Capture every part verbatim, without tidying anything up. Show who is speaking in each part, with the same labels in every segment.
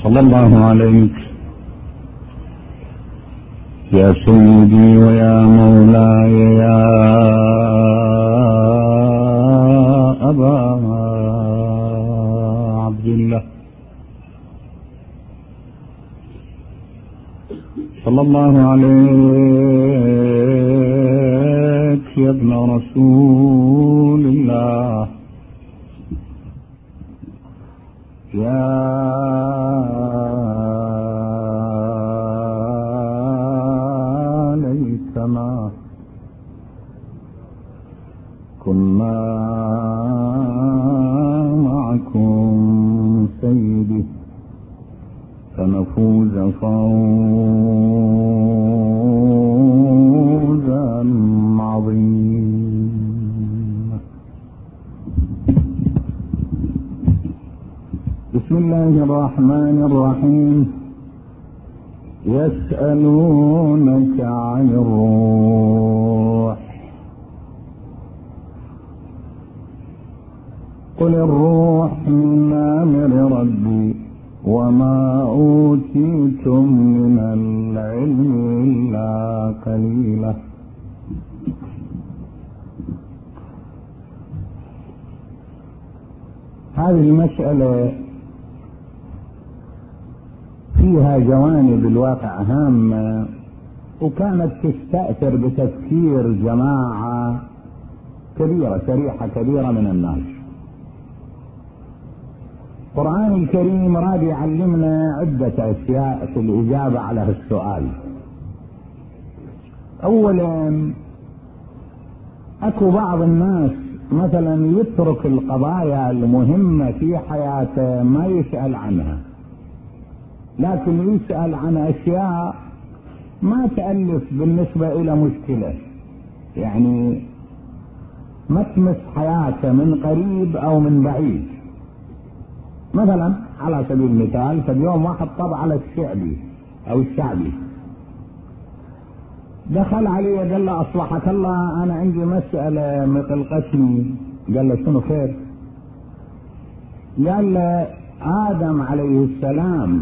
Speaker 1: صلى الله عليك يا سيدي ويا مولاي يا أبا عبد الله، صلى الله عليك يا ابن رسول الله، يا ليتنا كنا معكم سيدي فنفوز فوزا عظيما. بسم الله الرحمن الرحيم. يسألونك عن الروح قل الروح من أمر ربي وما أوتيتم من العلم إلا قليلا. هذه المسألة فيها جوانب الواقع هامة، وكانت تستأثر بتفكير جماعة كبيرة شريحة كبيرة من الناس. القرآن الكريم راد يعلمنا عدة أشياء في الإجابة على السؤال. أولا، أكو بعض الناس مثلا يترك القضايا المهمة في حياته ما يسأل عنها، لكن يسأل عن أشياء ما تألف بالنسبة إلى مشكلة، يعني ما تمس حياته من قريب أو من بعيد. مثلا على سبيل المثال، فاليوم واحد طبع على الشعبي أو الشعبي، دخل عليه قال له أصلحك الله أنا عندي مسألة مقلقتني. قال له شنو خير؟ قال له آدم عليه السلام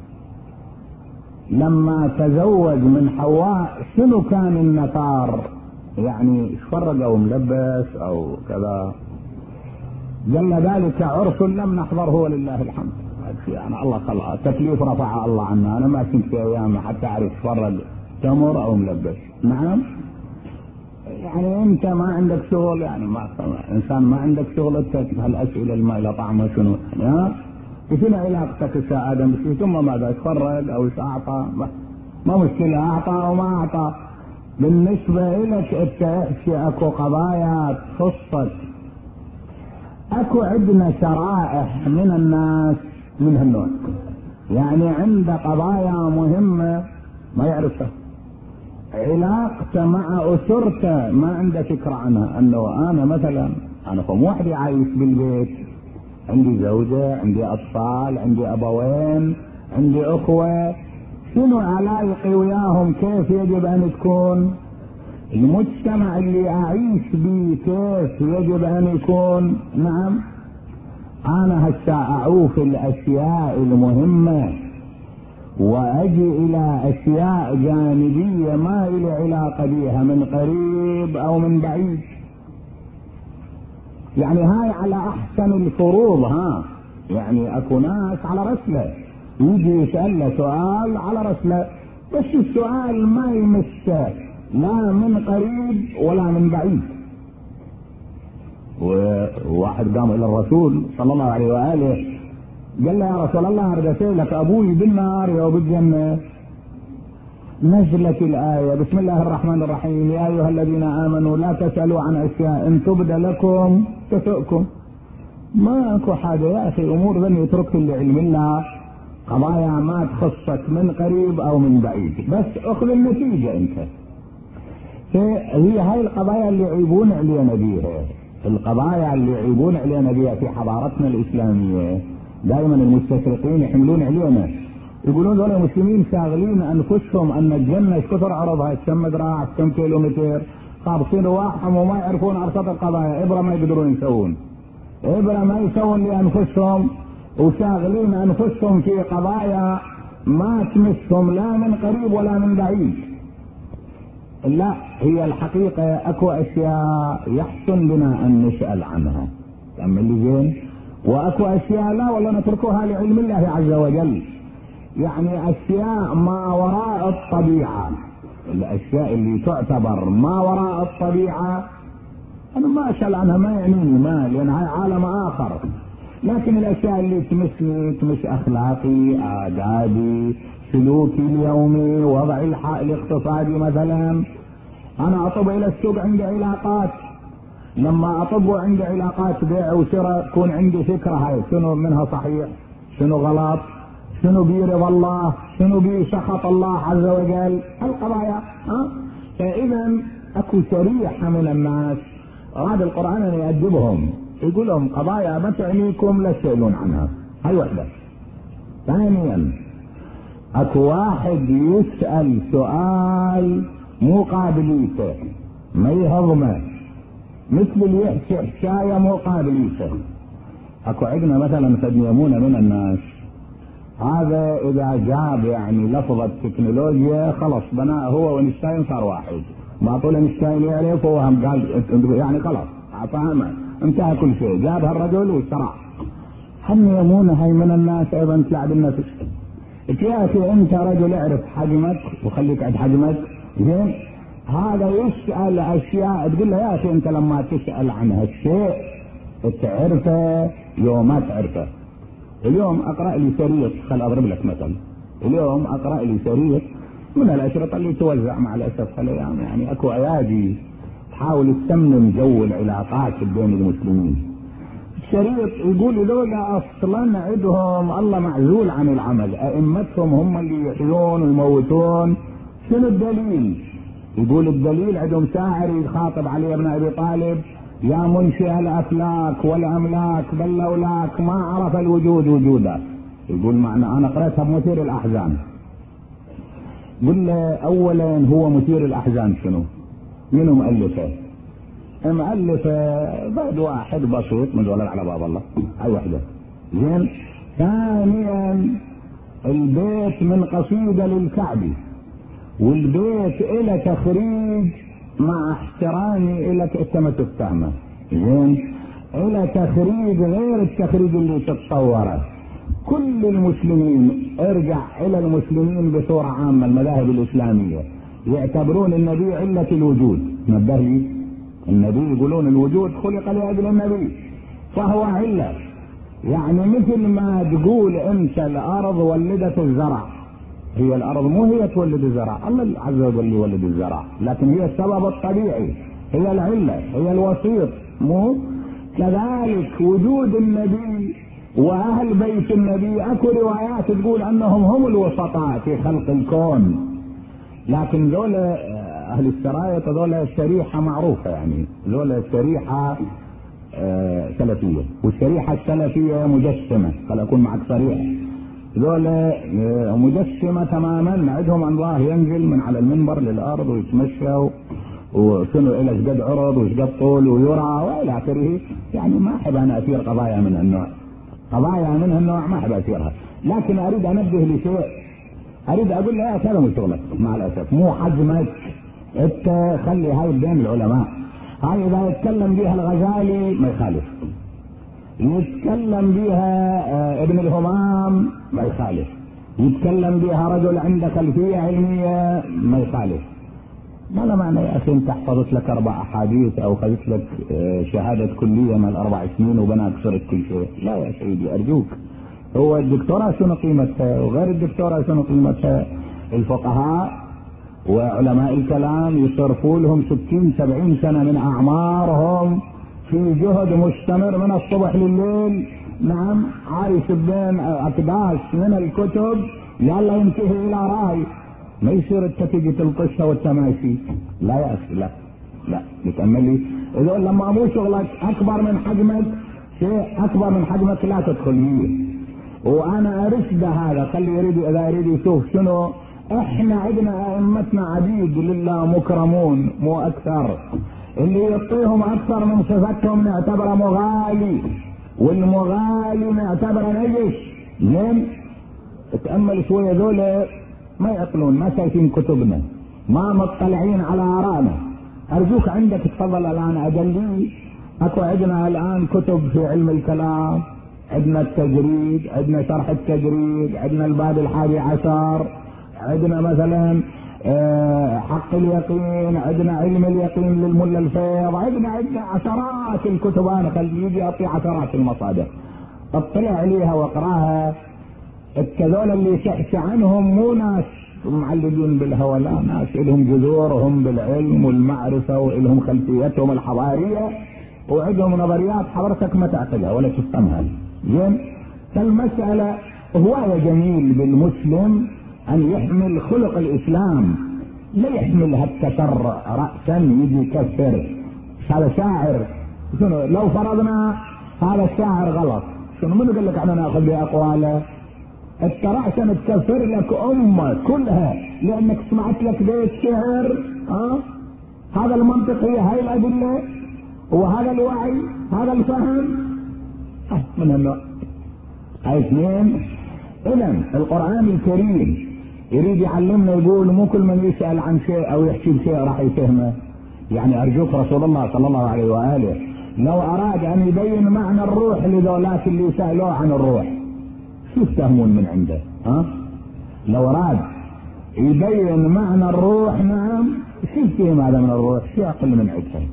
Speaker 1: لما تزوج من حواء شنو كان النثار؟ يعني فرق أو ملبس أو كذا. قال له ذلك عرس لم نحضره ولله الحمد. يعني الله خلق تكليف رفع الله عنا، أنا ما كنت في أيام حتى أعرف فرق تمر أو ملبس. نعم، يعني أنت ما عندك شغل، يعني ما إنسان ما عندك شغل تسأل هالأسئلة الما إلى طعمه شنو؟ ها شنو علاقتك يا آدم؟ ثم ماذا تفرق أو أعطى؟ ما مشكلة أعطى أو ما أعطى. بالنسبة لك أنت احكي أكو قضايا تخصك. أكو عندنا شرائح من الناس من هالنوع، يعني عنده قضايا مهمة ما يعرفها، علاقته مع أسرته ما عنده فكرة عنها. أنه أنا مثلا أنا قوم وحدي عايش بالبيت، عندي زوجة، عندي أطفال، عندي أبوين، عندي أخوة، شنو علاقي وياهم؟ كيف يجب أن تكون المجتمع اللي أعيش به؟ كيف يجب أن يكون؟ نعم، أنا هسا أعوف الأشياء المهمة وأجي إلى أشياء جانبية ما إلي علاقة بها من قريب أو من بعيد. يعني هاي على أحسن الفروض. ها يعني أكو ناس على رسله يجي يسأل سؤال على رسله، بس السؤال ما يمسه لا من قريب ولا من بعيد. وواحد قام إلى الرسول صلى الله عليه وآله قال له يا رسول الله أريد أسألك أبوي بالنار أو بالجنة. نزلت الآية بسم الله الرحمن الرحيم يا أيها الذين آمنوا لا تسألوا عن أشياء إن تبد لكم تسؤكم. ما أكو حاجة يا أخي، أمور ذني اترك لعلم الله، قضايا ما تخصك من قريب أو من بعيد، بس أخذ النتيجة أنت. هي هاي القضايا اللي يعيبون علينا بيها، القضايا اللي يعيبون علينا بيها في حضارتنا الإسلامية. دائما المستشرقين يحملون علينا، يقولون دول المسلمين شاغلين أنفسهم أن الجنة كثر عرضها كم ذراع كم كيلومتر، خابصين رواحهم وما يعرفون أرصد القضايا. إبرة ما يقدرون يسوون، إبرة ما يسوون لأنفسهم وشاغلين انفسهم في قضايا ما تمسهم لا من قريب ولا من بعيد. لا، هي الحقيقة اكو اشياء يحسن بنا ان نسأل عنها، تأمل لي زين، واكو اشياء لا والله نتركها لعلم الله عز وجل. يعني اشياء ما وراء الطبيعة، الاشياء اللي تعتبر ما وراء الطبيعة انا ما اسأل عنها، ما يعنيني، ما لان هاي عالم اخر. لكن الاشياء اللي تمسني، تمس اخلاقي، آدابي، سلوكي اليومي، وضعي الاقتصادي مثلا. انا اطب الى السوق عندي علاقات، لما اطب عندي علاقات بيع وشراء يكون عندي فكرة هاي شنو منها صحيح، شنو غلط، شنو بيرضى الله، شنو بسخط الله عز وجل، القضايا. ها فاذا اكو شريحة من الناس هذا القرآن أن يأدبهم، يقول لهم قضايا ما تعنيكم لا تسألون عنها، هاي وحدة. ثانيا اكو واحد يسأل سؤال مو قابليته، ما يهضمه، مثل اللي يحكي حكاية مو قابليته. اكو عندنا مثلا فد يمونة من الناس، هذا اذا جاب يعني لفظة تكنولوجيا خلص بناء هو وإنشتاين صار واحد، ما طول إنشتاين يعرف هو هم قال يعني خلاص فهمه انتهى كل شيء، جابها الرجل واشتراه. هم يمونة هاي من الناس ايضا تلعب النفس. يا انت رجل اعرف حجمك وخليك عند حجمك زين. هذا يسأل اشياء تقول له يا اخي انت لما تسأل عن هالشيء تعرفه يوم ما تعرفه. اليوم اقرأ لي شريط، خل اضرب لك مثل، اليوم اقرأ لي شريط من الاشرطة اللي توزع مع الاسف هالايام، يعني اكو ايادي تحاول تسمم جو العلاقات بين المسلمين. الشريط يقول لولا اصلا عندهم الله معزول عن العمل، ائمتهم هم اللي يحيون ويموتون. شنو الدليل؟ يقول الدليل عندهم شاعر يخاطب علي بن ابي طالب، يا منشئ الافلاك والاملاك بل لولاك ما عرف الوجود وجودا. يقول معنى انا قرأتها بمثير الاحزان. قل له اولا هو مثير الاحزان شنو؟ منو مؤلفه؟ مؤلفه بعد واحد بسيط من دول على باب الله، هاي وحده زين. ثانيا البيت من قصيدة للكعبي، والبيت الى تخريج مع احترامي الك انت ما تفتهمه زين، الى تخريج غير التخريج اللي تتصوره. كل المسلمين، ارجع الى المسلمين بصورة عامة المذاهب الاسلامية يعتبرون النبي علة الوجود. نبه لي، النبي يقولون الوجود خلق لاجل النبي فهو علة. يعني مثل ما تقول انت الارض ولدت الزرع، هي الارض مو هي تولد الزرع، الله عز وجل يولد الزرع، لكن هي السبب الطبيعي، هي العلة، هي الوسيط. مو كذلك وجود النبي واهل بيت النبي اكو روايات تقول انهم هم الوسطاء في خلق الكون، لكن ذول اهل السراية ذول شريحة معروفة، يعني ذول شريحة آه سلفية، والشريحة السلفية مجسمة، خل اكون معك صريح، ذول آه مجسمة تماما، عندهم الله ينزل من على المنبر للارض ويتمشى وشنو الى شقد عرض وشقد طول ويرى والى اخره. يعني ما احب انا اثير قضايا من النوع، قضايا من هالنوع ما احب اثيرها، لكن اريد انبه لشيء، اريد اقول له هذا مو شغلك مع الاسف، مو حجمك انت، خلي هاي بين العلماء. هاي اذا يتكلم بها الغزالي ما يخالف، يتكلم بها ابن الهمام ما يخالف، يتكلم بها رجل عنده خلفية علمية ما يخالف. ما له معنى يا اخي انت حفظت لك اربع احاديث او خذت لك شهادة كلية من الاربع سنين وبناك صرت كل شيء. لا يا سيدي ارجوك، هو الدكتوراه شنو قيمتها وغير الدكتوراه شنو قيمتها؟ الفقهاء وعلماء الكلام يصرفوا لهم ستين سبعين سنة من اعمارهم في جهد مستمر من الصبح لليل، نعم، عايش بين اقداس من الكتب يلا ينتهي الى راي. ما يصير انت تيجي تلطشها والتماشي، لا يا اخي، لا لا نتأملي. اذا لما مو شغلك اكبر من حجمك، شيء اكبر من حجمك لا تدخل فيه. وانا ارشد هذا، خلي يريد اذا يريد يشوف شنو احنا عندنا ائمتنا عبيد لله مكرمون مو اكثر، اللي يعطيهم اكثر من صفتهم نعتبره مغالي والمغالي معتبره نجس. زين اتأمل شوية، ذولا ما يعقلون، ما شايفين كتبنا، ما مطلعين على آرائنا. أرجوك عندك تفضل الآن أدلي. أكو عندنا الآن كتب في علم الكلام، عندنا التجريد، عندنا شرح التجريد، عندنا الباب الحادي عشر، عندنا مثلا حق اليقين، عندنا علم اليقين للملا الفيض، عندنا عندنا عشرات الكتب. أنا خلي يجي أعطي عشرات المصادر اطلع عليها واقراها. الكذول اللي شحش عنهم مو ناس معلقين بالهوى، لا، ناس لهم جذورهم بالعلم والمعرفة ولهم خلفيتهم الحضارية وعندهم نظريات حضرتك ما تعقلها ولا تفهمها. زين فالمسألة هواية جميل بالمسلم أن يحمل خلق الإسلام، لا يحملها التشرع رأسا يجي يكفر. هذا شاعر، شنو لو فرضنا هذا الشاعر غلط، شنو من يقول لك احنا ناخذ بأقواله؟ الترعشن تكفر لك أمة كلها لأنك سمعت لك بيت شعر. ها هذا المنطق، هي هاي الأدلة وهذا الوعي، هذا الفهم اه من هالنوع. هاي اثنين. إذن القرآن الكريم يريد يعلمنا، يقول مو كل من يسأل عن شيء أو يحكي بشيء راح يفهمه. يعني أرجوك رسول الله صلى الله عليه وآله لو أراد أن يبين معنى الروح لذولاك اللي يسألوه عن الروح، شو يفهمون من عنده؟ ها لو أراد يبين معنى الروح، نعم، شو يفهم هذا من الروح؟ شو أقل من عدها؟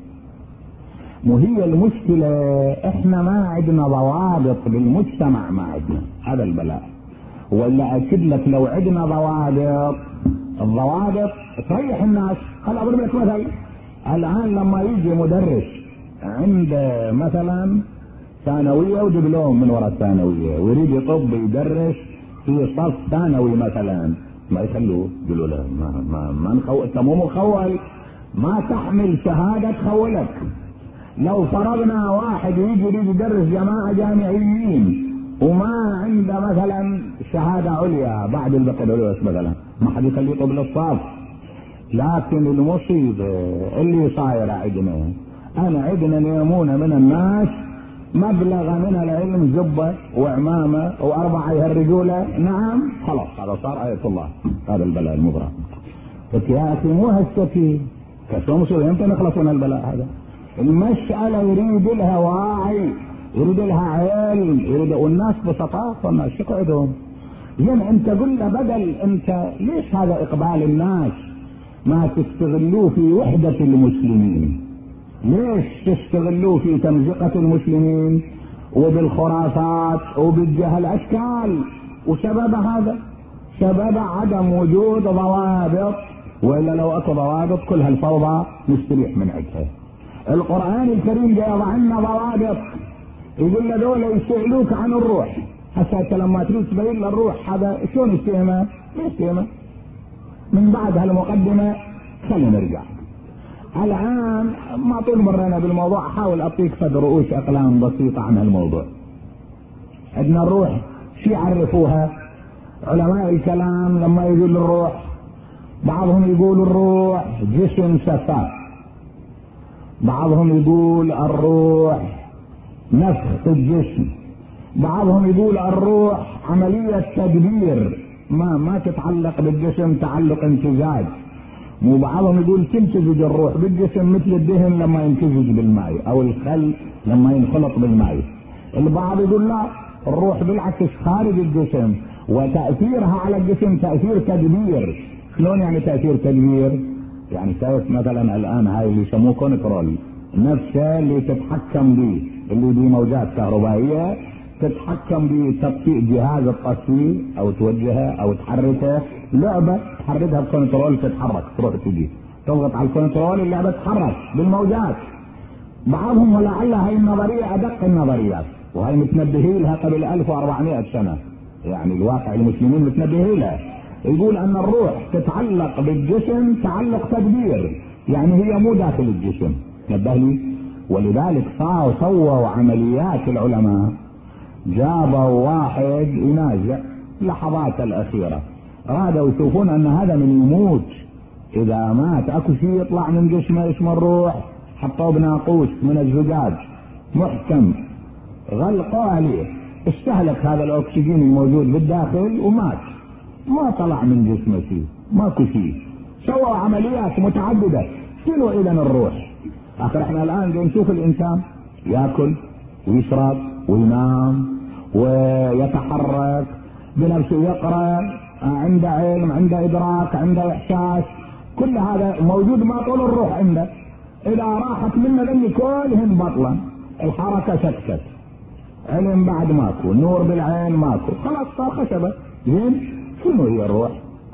Speaker 1: مو هي المشكلة احنا ما عندنا ضوابط بالمجتمع، ما عندنا، هذا البلاء. ولا أكد لك لو عندنا ضوابط، الضوابط تريح الناس. خل أضرب لك مثل. الآن لما يجي مدرس عند مثلا ثانوية ودبلوم من وراء الثانوية ويريد يطب يدرس في صف ثانوي مثلا، ما يخلوه، يقولوا له ما ما ما نخول، انت مو مخول، ما تحمل شهادة تخولك. لو فرضنا واحد يجي يريد يدرس جماعة جامعيين وما عنده مثلا شهادة عليا بعد البكالوريوس مثلا، ما حد يخليه يطب للصف. لكن المصيبة اللي صايرة عندنا، انا عندنا نيمونة من الناس مبلغ من العلم، جبة وعمامة واربعة يهرجوا له، نعم خلاص هذا صار آية الله. هذا البلاء المضرب. يا اخي مو هالشكل، كشو مصير يمتى نخلص من البلاء هذا؟ المسألة يريد لها واعي، يريد لها علم، يريد، والناس بسطاء، والناس يقعدون. زين انت قل له بدل انت ليش هذا اقبال الناس ما تستغلوه في وحدة المسلمين؟ ليش تستغلوه في تمزقة المسلمين وبالخرافات وبالجهل اشكال؟ وسبب هذا سبب عدم وجود ضوابط، والا لو اكو ضوابط كل هالفوضى نستريح من عندها. القرآن الكريم جاء يضع لنا ضوابط، يقول له دول يسألوك عن الروح، حتى لما تريد تبين للروح هذا شلون يستهمه؟ يستهمه. من بعد هالمقدمة خلينا نرجع. الآن ما طول مرينا بالموضوع، احاول اعطيك فد رؤوس اقلام بسيطة عن هالموضوع. عندنا الروح شو يعرفوها علماء الكلام لما يقول الروح؟ بعضهم يقول الروح جسم شفاف، بعضهم يقول الروح نفخ في الجسم، بعضهم يقول الروح عملية تدبير ما ما تتعلق بالجسم تعلق امتزاج، وبعضهم يقول تمتزج الروح بالجسم مثل الدهن لما يمتزج بالماء او الخل لما ينخلط بالماء. البعض يقول لا، الروح بالعكس خارج الجسم وتأثيرها على الجسم تأثير تدبير. شلون يعني تأثير تدبير؟ يعني شايف مثلا الان هاي اللي يسموه كنترول، نفسه اللي تتحكم به، اللي دي موجات كهربائيه تتحكم بتطفيء جهاز التصفيه او توجهه او تحركه، لعبه تحركها بكنترول تتحرك تروح تجي، تضغط على الكنترول اللعبه تتحرك بالموجات. بعضهم ولعل هاي النظريه ادق النظريات، وهي متنبهين لها قبل ألف وأربعمائة سنه، يعني الواقع المسلمين متنبهين لها. يقول ان الروح تتعلق بالجسم تعلق تدبير، يعني هي مو داخل الجسم، نبه لي. ولذلك صاروا سووا عمليات العلماء، جابوا واحد ينازع لحظات الاخيره، رادوا يشوفون ان هذا من يموت اذا مات اكو شيء يطلع من جسمه اسمه الروح، حطوه بناقوس من الزجاج محكم غلقوا عليه، استهلك هذا الاكسجين الموجود بالداخل ومات، ما طلع من جسمه شيء، ماكو شيء، سووا عمليات متعدده. شنو اذا الروح؟ اخر احنا الان نشوف الانسان ياكل ويشرب وينام ويتحرك بنفسه، يقرا، عنده علم، عنده ادراك، عنده احساس، كل هذا موجود، ما طول الروح عنده. اذا راحت منه ذني كلهن بطلا، الحركه سكتت، علم بعد ماكو، نور بالعين ماكو، خلاص صار خشبه. زين شنو هي الروح؟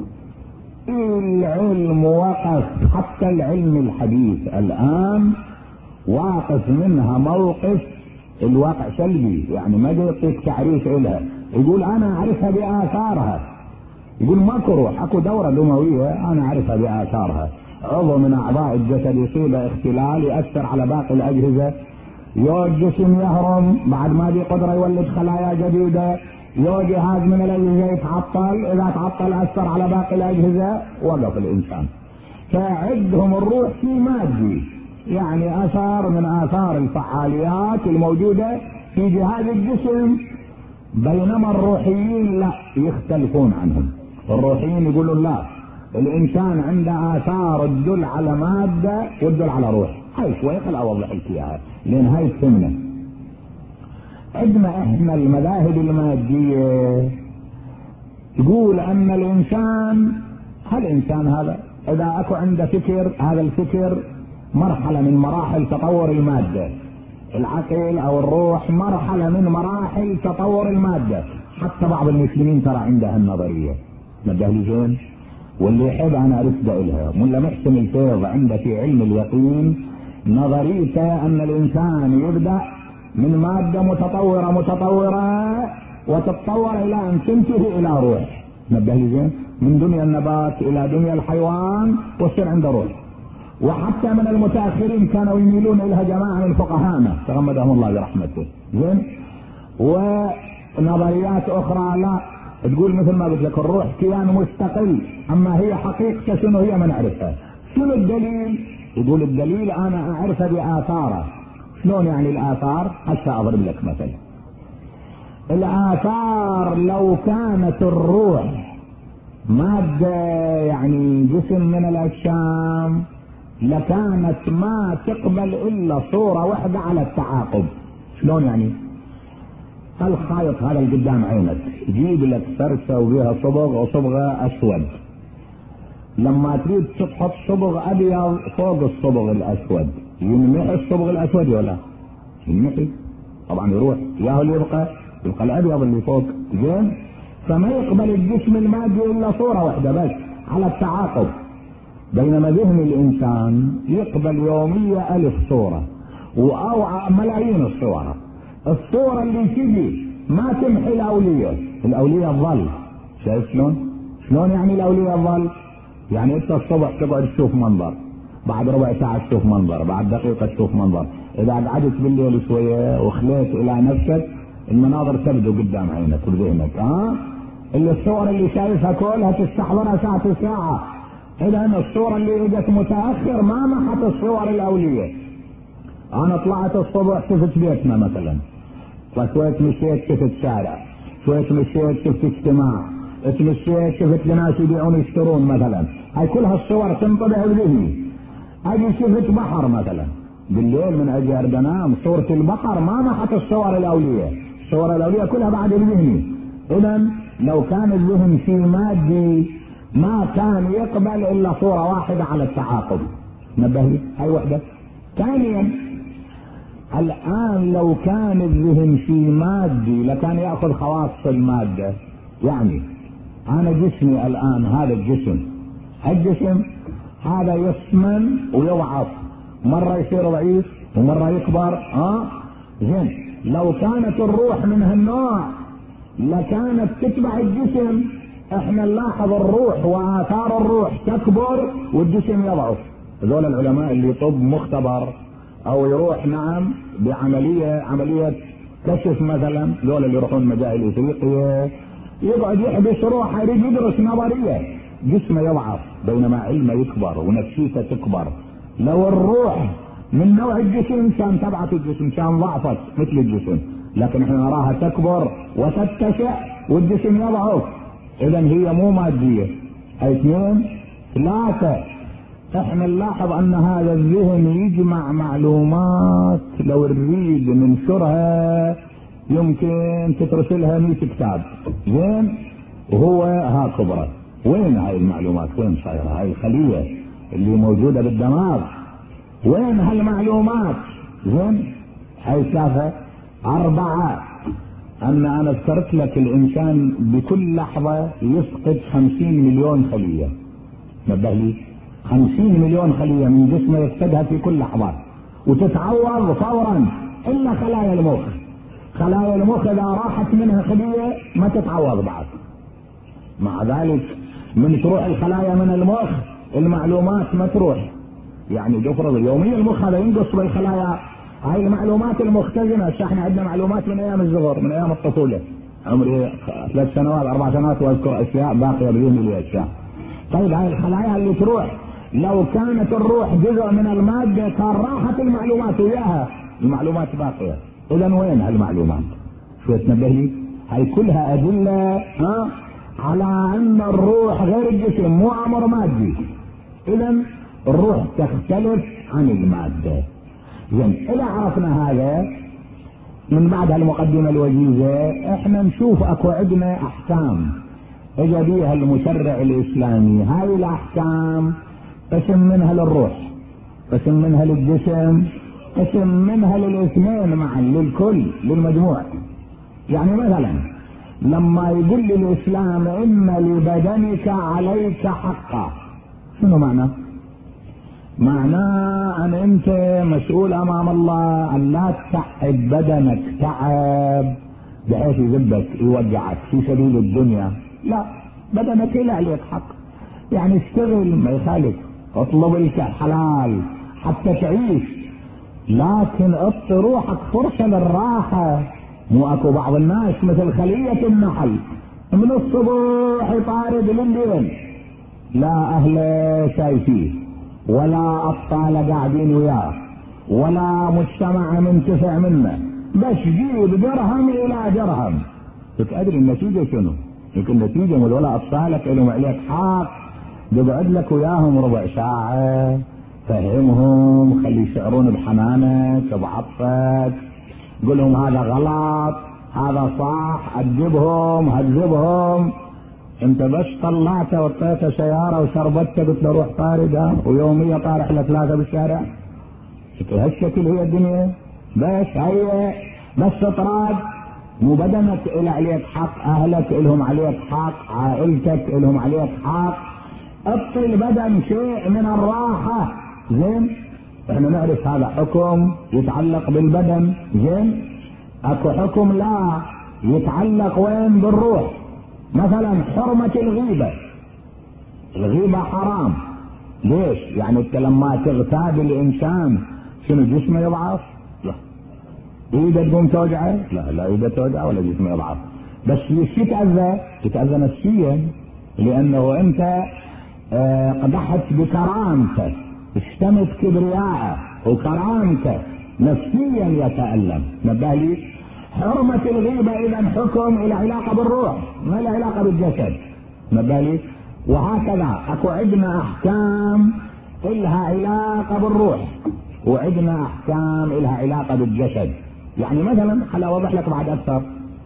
Speaker 1: العلم وقف، حتى العلم الحديث الان واقف منها موقف الواقع سلبي، يعني ما يعطيك تعريف لها، يقول انا اعرفها باثارها، يقول ماكو روح، اكو دوره دمويه انا اعرفها باثارها، عضو من اعضاء الجسد يصيب اختلال ياثر على باقي الاجهزه، يو الجسم يهرم، بعد ما دي قدره يولد خلايا جديده، يو جهاز من الاجهزه يتعطل، اذا تعطل اثر على باقي الاجهزه، وقف الانسان. فعندهم الروح في مادي، يعني اثار من اثار الفعاليات الموجوده في جهاز الجسم، بينما الروحيين لا، يختلفون عنهم. الروحيين يقولون لا، الانسان عنده اثار تدل على ماده وتدل على روح. هاي شوي خل اوضح لك اياها لان هاي تهمنا. عندنا احنا المذاهب الماديه تقول ان الانسان، هالانسان هذا اذا اكو عنده فكر، هذا الفكر مرحله من مراحل تطور الماده، العقل او الروح مرحله من مراحل تطور الماده. حتى بعض المسلمين ترى عنده النظريه، نبه لي زين، واللي يحب انا ارفد لها. ملا محسن الفيض عنده في علم اليقين نظريته ان الانسان يبدا من ماده متطوره متطوره وتتطور الى ان تنتهي الى روح، نبه لي زين، من دنيا النبات الى دنيا الحيوان ويصير عنده روح. وحتى من المتاخرين كانوا يميلون اليها جماعه من فقهانا تغمدهم الله برحمته، زين. ونظريات اخرى لا، تقول مثل ما قلت لك الروح كيان مستقل، اما هي حقيقته شنو هي ما نعرفها. شنو الدليل؟ يقول الدليل انا اعرفها باثاره. شلون يعني الاثار؟ هسه اضرب لك مثل. الاثار لو كانت الروح ماده يعني جسم من الاجسام لكانت ما تقبل الا صوره واحده على التعاقب. شلون يعني؟ الخيط هذا اللي قدام عينك، جيب لك فرشه وبيها صبغ وصبغه اسود، لما تريد تحط صبغ ابيض فوق الصبغ الاسود ينمحي الصبغ الاسود ولا ينمحي؟ طبعا يروح، ياهو اللي يبقى يبقى الابيض اللي فوق، زين. فما يقبل الجسم المادي الا صوره واحده بس على التعاقب، بينما ذهن الانسان يقبل يوميا الف صوره او ملايين الصور. الصوره اللي تجي ما تمحي الاوليه، الاوليه تظل. شايف شلون؟ شلون يعني الاوليه تظل؟ يعني انت الصبح تقعد تشوف منظر، بعد ربع ساعه تشوف منظر، بعد دقيقه تشوف منظر، اذا قعدت بالليل شويه وخليت الى نفسك المناظر تبدو قدام عينك وذهنك، ها؟ اللي الصور اللي شايفها كلها تستحضرها ساعه ساعه. اذا الصوره اللي اجت متاخر ما محت الصور الاوليه. انا طلعت الصبح شفت بيتنا مثلا، فشويت مشيت شفت شارع، شويت مشيت شفت اجتماع، اتمشيت شفت ناس يبيعون يشترون مثلا، هاي كلها الصور تنطبع بذهني. اجي شفت بحر مثلا بالليل من اجي ارد انام، صورة البحر ما محت الصور الاولية، الصور الاولية كلها بعد بذهني. اذا لو كان الذهن في مادي ما كان يقبل الا صورة واحدة على التعاقب. نبه لي هاي وحدة. ثانيا الان لو كان الذهن في مادي لكان ياخذ خواص المادة. يعني انا جسمي الان هذا الجسم، الجسم هذا يسمن ويضعف، مرة يصير ضعيف ومرة يكبر، ها؟ زين. لو كانت الروح من هالنوع لكانت تتبع الجسم. احنا نلاحظ الروح واثار الروح تكبر والجسم يضعف. هذول العلماء اللي طب مختبر او يروح نعم بعملية عملية كشف مثلا، ذول اللي يروحون مجاهل افريقيا يقعد يحبس روحه يريد يدرس نظريه، جسمه يضعف بينما علمه يكبر ونفسيته تكبر. لو الروح من نوع الجسم كان تبعت الجسم كان ضعفت مثل الجسم، لكن احنا نراها تكبر وتتسع والجسم يضعف. اذا هي مو مادية. اثنين ثلاثة، احنا نلاحظ ان هذا الذهن يجمع معلومات لو نريد ننشرها يمكن تترسلها مئة كتاب. زين، وهو ها كبرى. وين هاي المعلومات؟ وين صايرة هاي الخلية اللي موجودة بالدماغ؟ وين هالمعلومات؟ زين، هاي ثلاثة. أربعة، أن أنا ذكرت لك الإنسان بكل لحظة يفقد خمسين مليون خلية. نبه لي، خمسين مليون خلية من جسمه يفقدها في كل لحظة وتتعوض فورا، إلا خلايا المخ. خلايا المخ إذا راحت منها خلية ما تتعوض بعد. مع ذلك من تروح الخلايا من المخ المعلومات ما تروح. يعني تفرض يوميا المخ هذا ينقص بالخلايا. هاي المعلومات المختزنة، احنا عندنا معلومات من ايام الصغر، من ايام الطفولة، عمري ثلاث سنوات اربع سنوات واذكر اشياء باقية بدون لي اشياء. طيب هاي الخلايا اللي تروح، لو كانت الروح جزء من المادة كان راحت المعلومات وياها، المعلومات باقية. اذا وين هالمعلومات؟ شو تنبه لي؟ هاي كلها ادلة ها على ان الروح غير الجسم، مو امر مادي. اذا الروح تختلف عن المادة. زين، اذا عرفنا هذا من بعد المقدمة الوجيزة احنا نشوف اكو عندنا احكام اجا بيها المشرع الاسلامي. هاي الاحكام قسم منها للروح، قسم منها للجسم، قسم منها للاثنين معا، للكل، للمجموع. يعني مثلا لما يقول لي الاسلام ان لبدنك عليك حقا، شنو معنى؟ معناه ان انت مسؤول امام الله ان لا تتعب بدنك تعب بحيث يذبك يوجعك في سبيل الدنيا. لا، بدنك لا عليك حق. يعني اشتغل ما يخالف، اطلب لك حلال حتى تعيش، لكن اعط روحك فرصة للراحة. مو اكو بعض الناس مثل خلية النحل من الصبح يطارد لليل، لا اهله شايفيه ولا أبطال قاعدين وياه ولا مجتمع منتفع منه، بس جيب درهم إلى درهم. تدري النتيجة شنو؟ يمكن النتيجة ولا أبطالك لهم عليك حق، تقعد لك وياهم ربع ساعة فهمهم، خلي يشعرون بحنانك بعطفك، قول لهم هذا غلط هذا صح، أدبهم هذبهم. انت بس طلعت وطيت سيارة وشربتها قلت له روح طاردها ويومية طارح لثلاثة بالشارع. هالشكل هي الدنيا. بس هي بس اطراد. مو بدنك إلى عليك حق، اهلك إلهم عليك حق، عائلتك إلهم عليك حق. اعطي البدن شيء من الراحة. زين، احنا نعرف هذا حكم يتعلق بالبدن. زين، اكو حكم لا يتعلق وين؟ بالروح. مثلا حرمة الغيبة. الغيبة حرام. ليش؟ يعني انت لما تغتاب الانسان شنو جسمه يضعف؟ لا. ايده تقوم توجعه؟ لا، لا ايده توجعه ولا جسمه يضعف، بس يتأذى، يتأذى نفسيا، لانه انت اه قدحت بكرامته، اشتمت كبرياءه وكرامته، نفسيا يتألم. نبه لي، حرمة الغيبة اذا حكم الى علاقة بالروح ما له علاقة بالجسد. نبالي. وهكذا اكو عندنا احكام الها علاقة بالروح وعندنا احكام الها علاقة بالجسد. يعني مثلا خل اوضح لك بعد اكثر.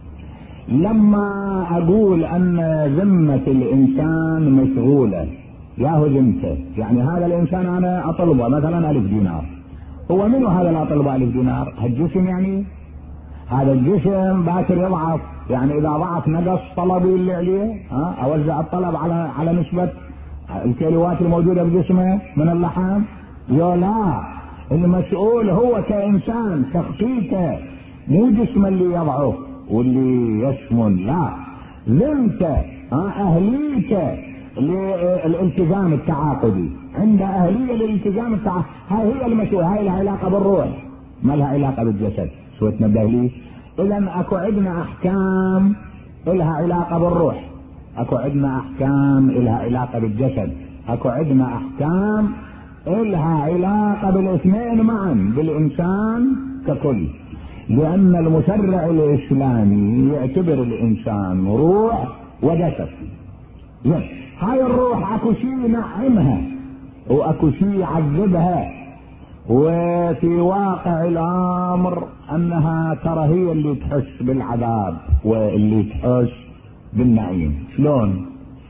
Speaker 1: لما اقول ان ذمة الانسان مشغولة، ياهو ذمته، يعني هذا الانسان انا اطلبه مثلا الف دينار، هو منو هذا اللي اطلبه الف دينار؟ هالجسم يعني. هذا الجسم باكر يضعف، يعني اذا ضعف نقص طلبي اللي عليه، ها اوزع الطلب على على نسبة الكيلوات الموجودة بجسمه من اللحم. يا لا، المسؤول هو كإنسان شخصيته، مو جسمه اللي يضعف واللي يسمن. لا، ذمته، ها اهليته للالتزام التعاقدي، عنده اهلية للالتزام التعاقدي، هاي هي المسؤول. هاي لها علاقة بالروح ما لها علاقة بالجسد. شو تنبه لي؟ اذا اكو عندنا احكام الها علاقة بالروح، اكو عندنا احكام الها علاقة بالجسد، اكو عندنا احكام الها علاقة بالاثنين معا بالانسان ككل. لأن المشرع الإسلامي يعتبر الإنسان روح وجسد. هاي الروح اكو شيء ينعمها واكو شيء يعذبها، وفي واقع الامر انها ترى هي اللي تحس بالعذاب واللي تحس بالنعيم. شلون؟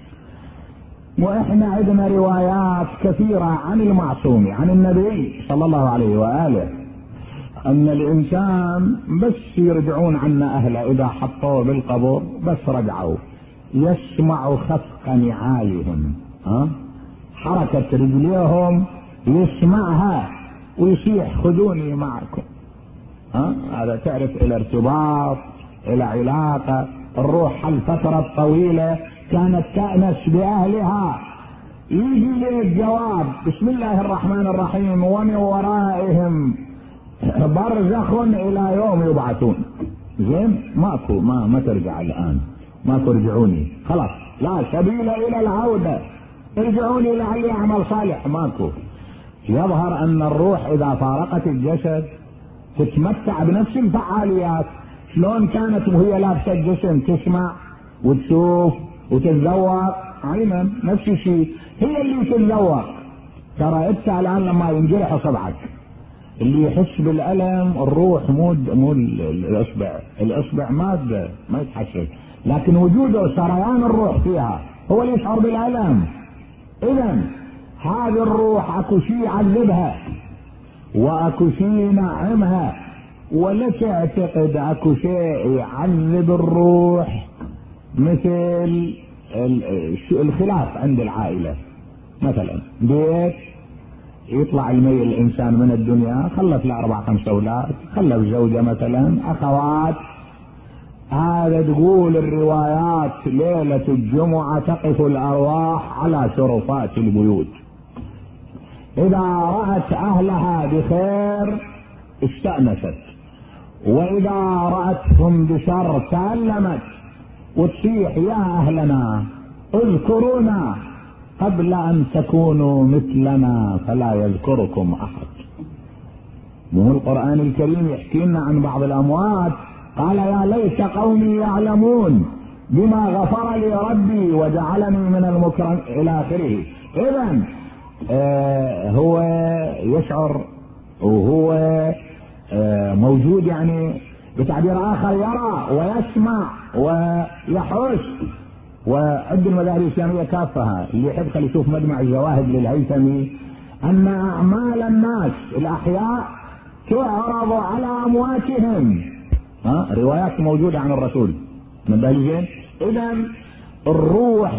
Speaker 1: واحنا عندنا روايات كثيرة عن المعصوم عن النبي صلى الله عليه وآله ان الانسان بس يرجعون عنا اهله اذا حطوه بالقبر بس رجعوا يسمع خفق نعالهم، ها حركة رجليهم يسمعها ويصيح خذوني معكم. ها هذا تعرف الى ارتباط الى علاقة. الروح الفترة الطويلة كانت تأنس بأهلها، يجي لي الجواب بسم الله الرحمن الرحيم ومن ورائهم برزخ الى يوم يبعثون. زين ماكو ما ما ترجع الان، ما ترجعوني خلاص لا سبيل الى العودة، ارجعوني لعلي اعمل صالح. ماكو. يظهر ان الروح اذا فارقت الجسد تتمتع بنفس الفعاليات. شلون كانت وهي لابسه الجسم تسمع وتشوف وتتذوق، عينا نفس الشيء هي اللي تتذوق. ترى انت الان لما ينجرح اصبعك اللي يحس بالالم الروح مو مو الاصبع، الاصبع ماده ما يتحسس، لكن وجوده سريان الروح فيها هو اللي يشعر بالالم. اذا هذه الروح اكو شيء يعذبها واكو شيء ينعمها، ولا تعتقد اكو شيء يعذب الروح مثل الخلاف عند العائلة. مثلا بيت يطلع المي الانسان من الدنيا، خلف له اربع خمس اولاد، خلف زوجة مثلا، اخوات. هذا تقول الروايات ليلة الجمعة تقف الارواح على شرفات البيوت، اذا رأت اهلها بخير استأنست، واذا رأتهم بشر تألمت وتصيح يا اهلنا اذكرونا قبل ان تكونوا مثلنا فلا يذكركم احد. مو القرآن الكريم يحكي لنا عن بعض الاموات قال يا ليت قومي يعلمون بما غفر لي ربي وجعلني من المكرم الى اخره. اذا آه هو يشعر وهو آه موجود، يعني بتعبير اخر يرى ويسمع ويحس. وعد المذاهب الاسلاميه كافها، اللي يحب خلي يشوف مجمع الزواهد للهيثمي ان اعمال الناس الاحياء تعرض على امواتهم. ها روايات موجوده عن الرسول من بالجين. اذا الروح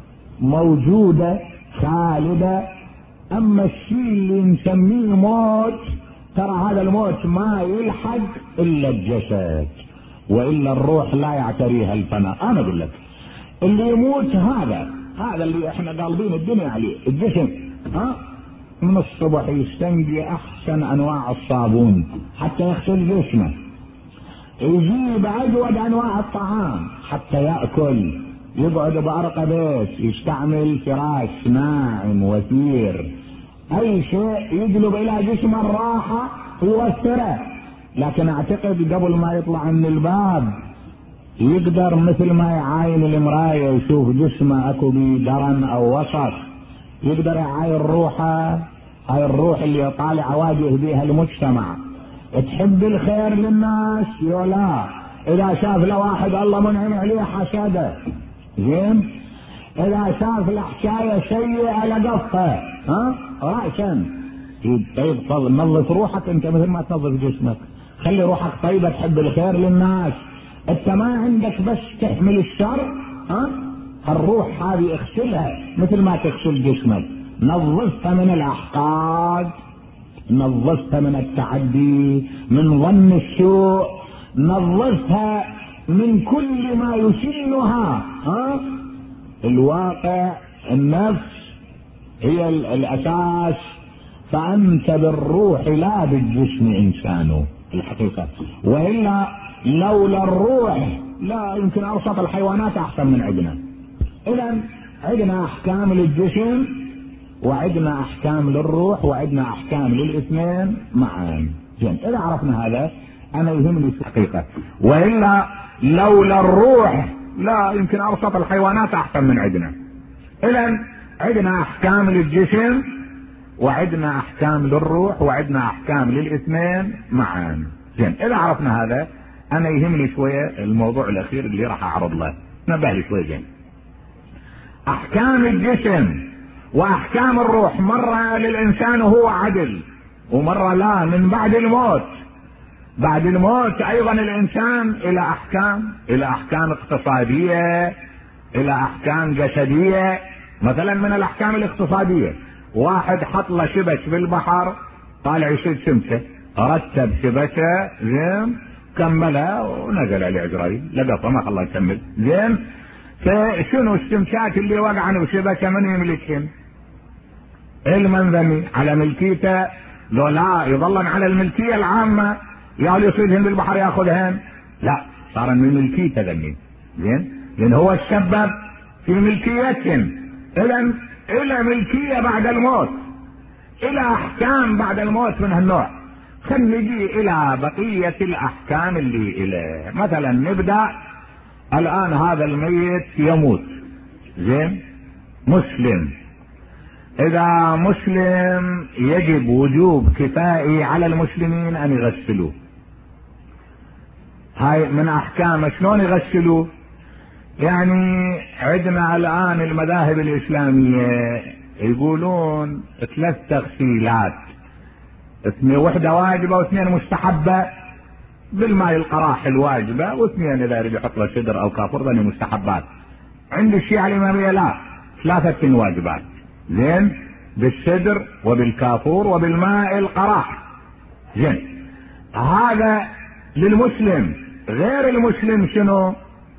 Speaker 1: موجوده خالده، اما الشيء اللي نسميه موت ترى هذا الموت ما يلحق الا الجسد، والا الروح لا يعتريها الفناء. انا اقول لك اللي يموت هذا هذا اللي احنا قالبين الدنيا عليه الجسم، ها من الصبح يستنجي احسن انواع الصابون حتى يغسل جسمه، يجيب اجود انواع الطعام حتى ياكل، يقعد بارقى بيت، يستعمل فراش ناعم وثير، اي شيء يجلب الى جسم الراحه ويوفره. لكن اعتقد قبل ما يطلع من الباب يقدر مثل ما يعاين المرايه يشوف جسمه اكو بيه درن او وسط، يقدر يعاين روحه. هاي الروح اللي يطالع واجه بها المجتمع، تحب الخير للناس يولا، اذا شاف له واحد الله منعم عليه حسده. زين اذا شاف الحكايه سيئه لقفها ها راسا. طيب طب نظف روحك انت مثل ما تنظف جسمك، خلي روحك طيبه تحب الخير للناس. انت ما عندك بس تحمل الشر، ها الروح هذه اغسلها مثل ما تغسل جسمك، نظفها من الاحقاد، نظفها من التعدي، من ظن السوء، نظفها من كل ما يشنها. ها الواقع النفس هي الاساس، فانت بالروح لا بالجسم انسان الحقيقه، والا لولا الروح لا يمكن اوسط الحيوانات احسن من عندنا. اذا عندنا احكام للجسم وعندنا احكام للروح وعندنا احكام للاثنين معا. زين اذا عرفنا هذا انا يهمني حقيقة. والا لولا الروح لا يمكن ابسط الحيوانات احسن من عندنا. اذا عندنا احكام للجسم وعندنا احكام للروح وعندنا احكام للاثنين معا. زين اذا عرفنا هذا انا يهمني شوية الموضوع الاخير اللي راح اعرض له، نبه لي شوية. زين احكام الجسم واحكام الروح مرة للانسان وهو عدل ومرة لا. من بعد الموت، بعد الموت ايضا الانسان الى احكام، الى احكام اقتصادية، الى احكام جسدية. مثلا من الاحكام الاقتصادية واحد حط له شبك بالبحر طالع يصيد سمكة، رتب شبكة زين كملها ونزل عليه عزرائيل لقطه ما خلاه يكمل. زين فشنو السمكات اللي وقعن وشبكة من يملكهم؟ المنذمي على ملكيته، لو لا يظلن على الملكية العامة يا يصيدهن بالبحر ياخذهن؟ لا، صار من ملكيته ذني. زين لان هو السبب في ملكيتهم. اذا الى ملكية بعد الموت، الى احكام بعد الموت من هالنوع. خلينا نجي الى بقية الاحكام اللي اليه. مثلا نبدأ الان هذا الميت يموت، زين مسلم، اذا مسلم يجب وجوب كفائي على المسلمين ان يغسلوه. هاي من احكام. شلون يغسلوه؟ يعني عندنا الان المذاهب الاسلامية يقولون ثلاث تغسيلات، اثنين وحدة واجبة واثنين مستحبة بالماء القراح الواجبة، واثنين اذا يريد يحط له شدر او كافور ذني مستحبات. عند الشيعة الامامية لا، ثلاثة واجبات، زين بالشدر وبالكافور وبالماء القراح. زين هذا للمسلم. غير المسلم شنو؟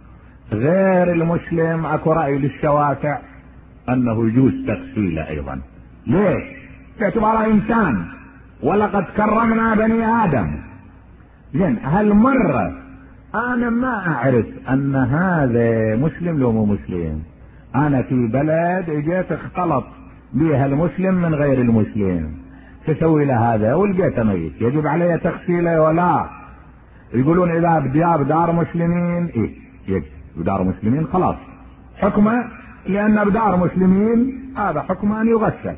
Speaker 1: غير المسلم اكو رأي للشوافع انه يجوز تغسيله ايضا. ليش؟ باعتباره انسان ولقد كرمنا بني ادم. زين هالمرة انا ما اعرف ان هذا مسلم لو مو مسلم. انا في بلد اجيت اختلط بها المسلم من غير المسلم، تسوي له هذا ولقيته ميت، يجب عليه تغسيله ولا؟ يقولون اذا بديار دار مسلمين ايه يجب بدار مسلمين خلاص حكمه، لان بدار مسلمين هذا حكمه ان يغسل.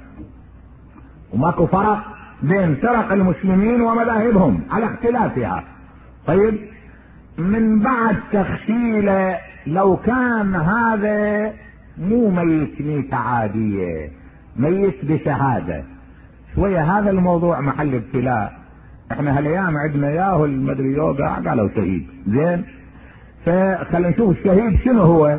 Speaker 1: وماكو فرق بين فرق المسلمين ومذاهبهم على اختلافها. طيب من بعد تغسيله لو كان هذا مو ميت ميتة عادية، ميت بشهادة، شوية هذا الموضوع محل ابتلاء. احنا هالايام عندنا ياهو المدري يوقع قالوا شهيد. زين فخلينا نشوف الشهيد شنو هو.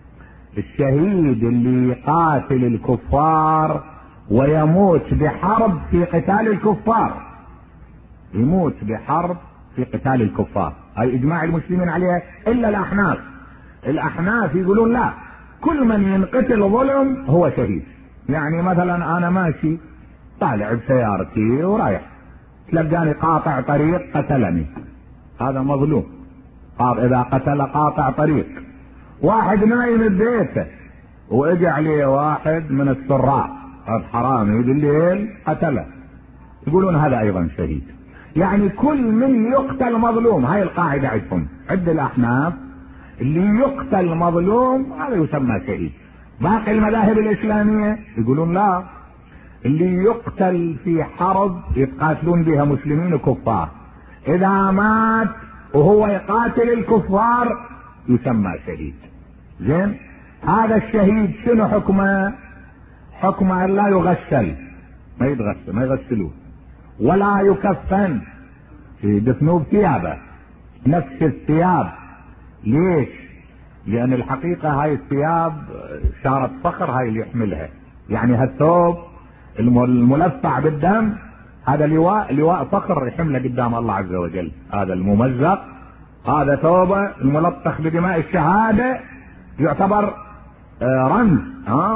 Speaker 1: الشهيد اللي يقاتل الكفار ويموت بحرب في قتال الكفار، يموت بحرب في قتال الكفار. هاي اجماع المسلمين عليها الا الاحناف. الاحناف يقولون لا، كل من ينقتل ظلم هو شهيد. يعني مثلا انا ماشي طالع بسيارتي ورايح تلقاني قاطع طريق قتلني، هذا مظلوم. اذا قتل قاطع طريق. واحد نايم ببيته واجى عليه واحد من السراء، هذا حرامي بالليل قتله، يقولون هذا ايضا شهيد. يعني كل من يقتل مظلوم. هاي القاعدة عندهم عند الاحناف، اللي يقتل مظلوم هذا يسمى شهيد. باقي المذاهب الاسلامية يقولون لا، اللي يقتل في حرب يتقاتلون بها مسلمين وكفار، اذا مات وهو يقاتل الكفار يسمى شهيد. زين هذا الشهيد شنو حكمه؟ حكمه ان لا يغسل، ما يتغسل، ما يغسلوه، ولا يكفن، يدفنوه بثيابه نفس الثياب. ليش؟ لان الحقيقة هاي الثياب شارة فخر هاي اللي يحملها. يعني هالثوب الملفع بالدم هذا لواء، لواء فخر يحمله قدام الله عز وجل. هذا الممزق، هذا ثوبه الملطخ بدماء الشهادة يعتبر رمز، ها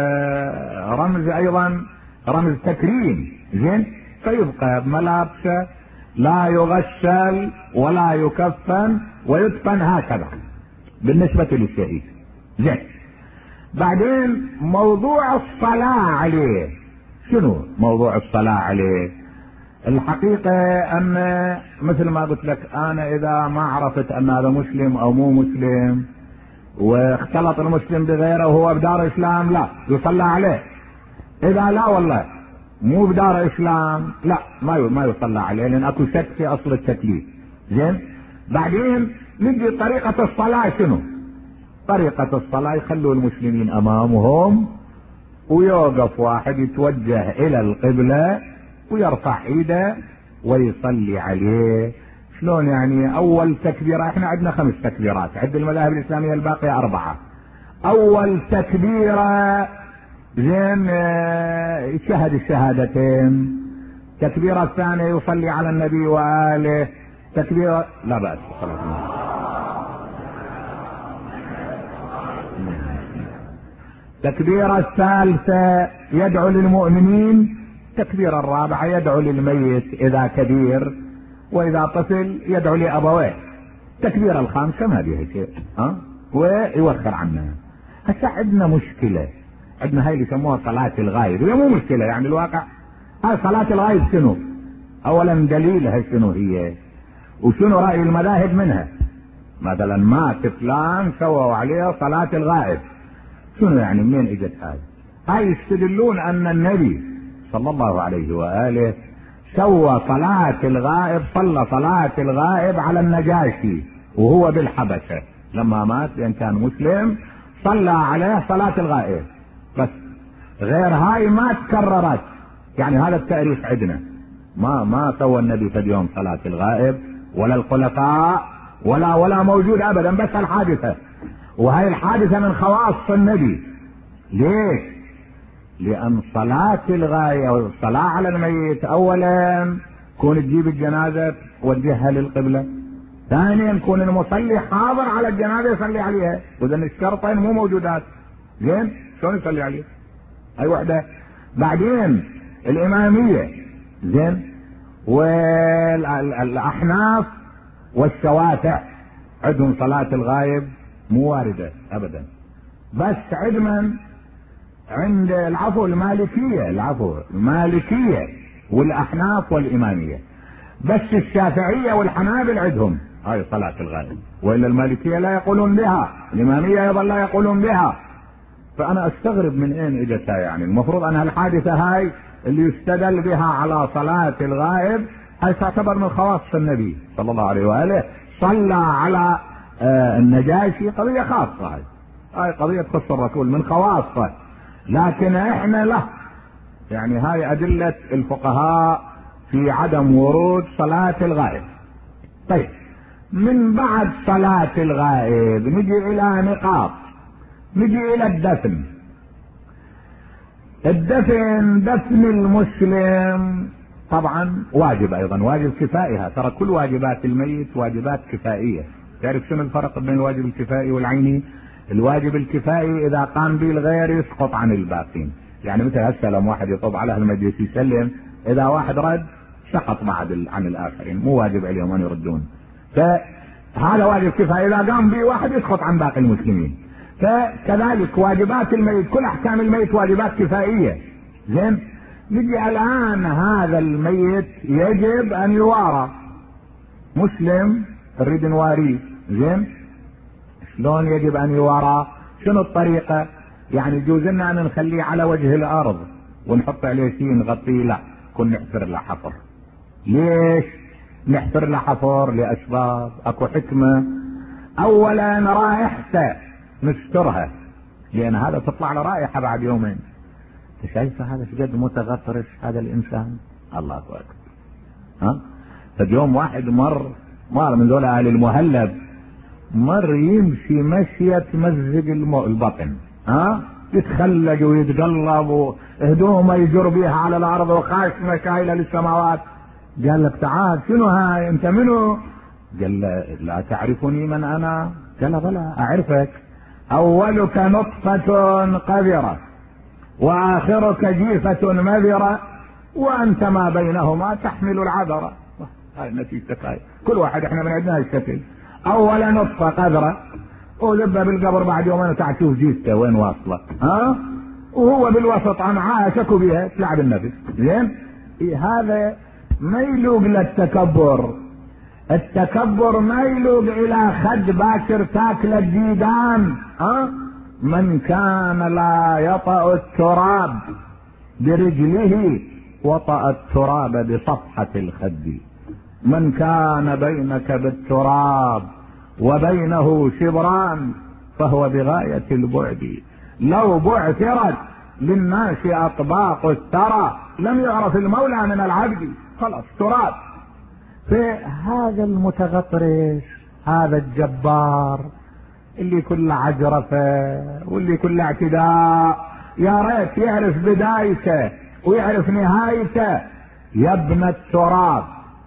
Speaker 1: ورمز ايضا رمز تكريم. زين فيبقى بملابسه، لا يغسل ولا يكفن ويدفن هكذا بالنسبة للشهيد. زين بعدين موضوع الصلاة عليه. شنو موضوع الصلاة عليه؟ الحقيقة ان مثل ما قلت لك انا اذا ما عرفت ان هذا مسلم او مو مسلم واختلط المسلم بغيره وهو بدار اسلام لا يصلى عليه. اذا لا والله مو بدار اسلام لا ما ما يصلى عليه لان اكو شك في اصل التكليف. زين بعدين نجي طريقة الصلاة شنو؟ طريقة الصلاة يخلوا المسلمين امامهم ويوقف واحد يتوجه الى القبلة ويرفع ايده ويصلي عليه. شلون يعني؟ اول تكبيرة احنا عندنا خمس تكبيرات، عند المذاهب الاسلامية الباقية اربعة. اول تكبيرة زين يشهد الشهادتين، تكبيرة الثانية يصلي على النبي وآله، تكبيرة لا بأس خلاص. تكبيرة الثالثة يدعو للمؤمنين، تكبيرة الرابعة يدعو للميت إذا كبير وإذا طفل يدعو لأبويه، تكبيرة الخامسة ما بيها شيء ها ويوخر عنها. هسه عندنا مشكلة، عندنا هاي اللي يسموها صلاة الغائب، هي مو مشكلة يعني الواقع. هاي صلاة الغائب شنو؟ أولا دليلها شنو هي؟ وشنو رأي المذاهب منها؟ مثلا مات فلان سووا عليه صلاة الغائب، شنو يعني؟ منين اجت هاي؟ هاي يستدلون ان النبي صلى الله عليه وآله سوى صلاة الغائب، صلى صلاة الغائب على النجاشي وهو بالحبشة لما مات لان كان مسلم، صلى عليه صلاة الغائب بس. غير هاي ما تكررت، يعني هذا التاريخ عندنا ما ما سوى النبي في اليوم صلاة الغائب ولا الخلفاء ولا ولا موجود ابدا، بس الحادثة. وهي الحادثة من خواص النبي. ليش؟ لان صلاة الغائب والصلاة على الميت اولا كون تجيب الجنازة توجهها للقبلة، ثانيا كون المصلي حاضر على الجنازة يصلي عليها، واذا الشرطين مو موجودات زين شلون يصلي عليه؟ هاي وحدة. بعدين الامامية زين والاحناف والشوافع عندهم صلاة الغائب مو واردة ابدا، بس عندما عند العفو المالكية العفو المالكية والاحناف والامامية، بس الشافعية والحنابل عندهم هاي صلاة الغائب، والا المالكية لا يقولون بها، الامامية ايضا لا يقولون بها. فانا استغرب من اين اجتها، يعني المفروض انها الحادثة هاي اللي يستدل بها على صلاة الغائب هاي تعتبر من خواص النبي صلى الله عليه وآله، صلى على آه النجاشي، قضية خاصة هاي هاي قضية تخص الرسول من خواصه، لكن احنا له يعني هاي ادلة الفقهاء في عدم ورود صلاة الغائب. طيب من بعد صلاة الغائب نجي الى نقاط، نجي الى الدفن. الدفن دفن المسلم طبعا واجب ايضا، واجب كفائها، ترى كل واجبات الميت واجبات كفائية. تعرف شنو الفرق بين الواجب الكفائي والعيني؟ الواجب الكفائي اذا قام به الغير يسقط عن الباقين، يعني مثل هسه لما واحد يطب على اهل المجلس يسلم، اذا واحد رد سقط بعد عن الاخرين، مو واجب عليهم ان يردون. فهذا واجب كفائي، اذا قام به واحد يسقط عن باقي المسلمين. فكذلك واجبات الميت كل احكام الميت واجبات كفائية. زين نجي الان هذا الميت يجب ان يوارى، مسلم نريد نواريه. زين شلون يجب ان يوارى؟ شنو الطريقة؟ يعني يجوز لنا ان نخليه على وجه الارض ونحط عليه شيء نغطيه؟ لا، كن نحفر له حفر. ليش نحفر له حفر؟ لاسباب، اكو حكمة. اولا رائحته نسترها، لان هذا تطلع له رائحة بعد يومين. شايفه هذا شقد متغطرس هذا الانسان؟ الله اكبر. ها فاليوم واحد مر مر من ذولا اهل المهلب، مر يمشي مشية تمزق البطن، ها يتخلج ويتقلب وهدومه يجر بيها على الارض وخاشمه شايله للسماوات. قال لك تعال شنو هاي؟ انت منو؟ قال لا تعرفني من انا؟ قال بلى اعرفك، اولك نطفة قذرة واخرك جيفة مذرة وانت ما بينهما تحمل العذرة. هاي نتيجة هاي، كل واحد احنا من عندنا الشكل. اول نطفة قذرة ولبه بالقبر بعد يومين تعال شوف جيفته وين واصلة، ها وهو بالوسط امعاء شكوا بها تلعب النفس. زين إيه هذا ما يلوق للتكبر. التكبر ما يلوق الى خد باكر تاكل الديدان. ها؟ من كان لا يطأ التراب برجله وطأ التراب بصفحة الخد. من كان بينك بالتراب وبينه شبران فهو بغاية البعد. لو بعثرت للناس أطباق الثرى لم يعرف المولى من العبد، خلاص تراب. في هذا المتغطرس، هذا الجبار اللي كل عجرفة واللي كل اعتداء، يا ريت يعرف بدايته ويعرف نهايته. يا ابن التراب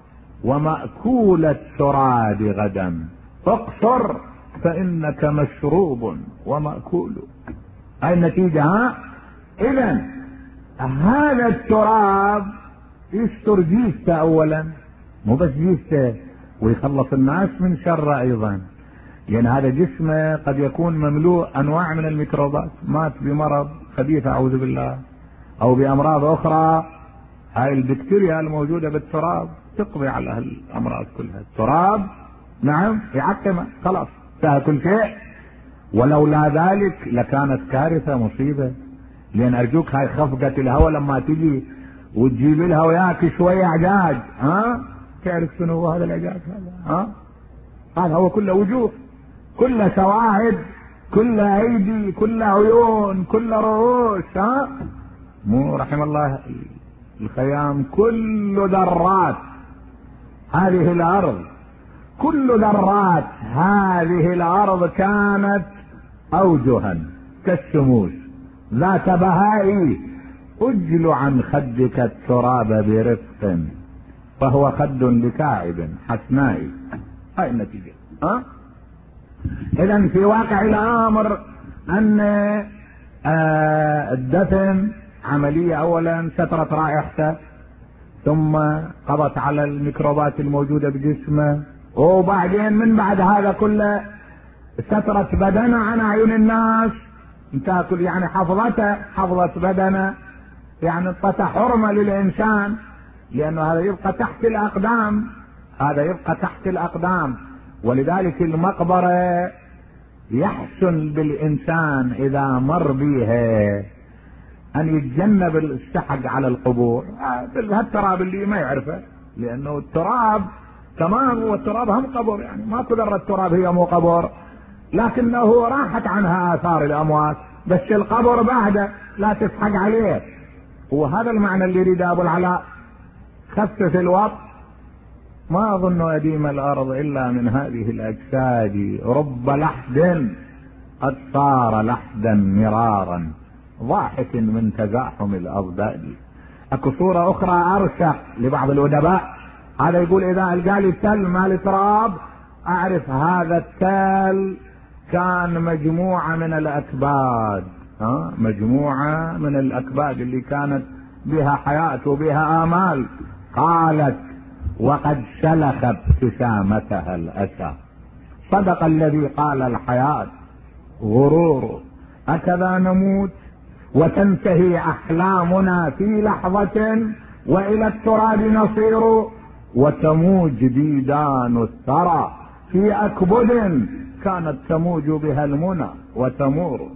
Speaker 1: ومأكول التراب غدا اقصر فإنك مشروب ومأكول. هاي النتيجة. ها؟ إذن هذا التراب يستر جيسته أولا، مو بس جيسته، ويخلص الناس من شر أيضا، لأن هذا جسمه قد يكون مملوء أنواع من الميكروبات، مات بمرض خبيث أعوذ بالله أو بأمراض أخرى. هاي البكتيريا الموجودة بالتراب تقضي على الأمراض كلها. التراب نعم يعقمه، خلاص انتهى كل شيء. ولولا ذلك لكانت كارثة مصيبة. لأن أرجوك هاي خفقة الهواء لما تجي وتجيب لها وياك شوية عجاج، ها تعرف شنو هو هذا العجاج هذا؟ ها هذا هو كله وجوه، كله سواعد، كله أيدي، كله عيون، كله رؤوس. ها مو رحم الله الخيام. كل ذرات هذه الأرض، كل ذرات هذه الأرض كانت أوجها كالشموس ذات بهاء. أجل عن خدك التراب برفق فهو خد لكاعب حسناء. هاي النتيجة. ها إذن في واقع الأمر أن آه الدفن عملية أولا سترت رائحته، ثم قضت على الميكروبات الموجودة بجسمه، وبعدين من بعد هذا كله سترت بدنه عن أعين الناس. تاكل يعني حفظته، حفظت بدنه، يعني اعطت حرمة للإنسان، لأنه هذا يبقى تحت الأقدام، هذا يبقى تحت الأقدام. ولذلك المقبرة يحسن بالإنسان إذا مر بها أن يتجنب السحق على القبور. هالتراب اللي ما يعرفه، لأنه التراب تمام هو التراب هم قبر، يعني ما كدر التراب هي مو قبر، لكنه راحت عنها آثار الأموات، بس القبر بعده لا تسحق عليه. وهذا المعنى اللي يريد أبو العلاء. خفف الوقت. ما أظن أديم الأرض إلا من هذه الأجساد، رب لحد قد صار لحدا مرارا ضاحك من تزاحم الأضداد. أكو صورة أخرى أرشح لبعض الأدباء، هذا يقول إذا ألقالي تل مال تراب أعرف هذا التل كان مجموعة من الأكباد، ها مجموعة من الأكباد اللي كانت بها حياة وبها آمال. قالت وقد شلخ ابتسامتها الأسى، صدق الذي قال الحياة غرور، أكذا نموت وتنتهي أحلامنا في لحظة وإلى التراب نصير، وتموج ديدان الثرى في أكبد كانت تموج بها المنى وتمور.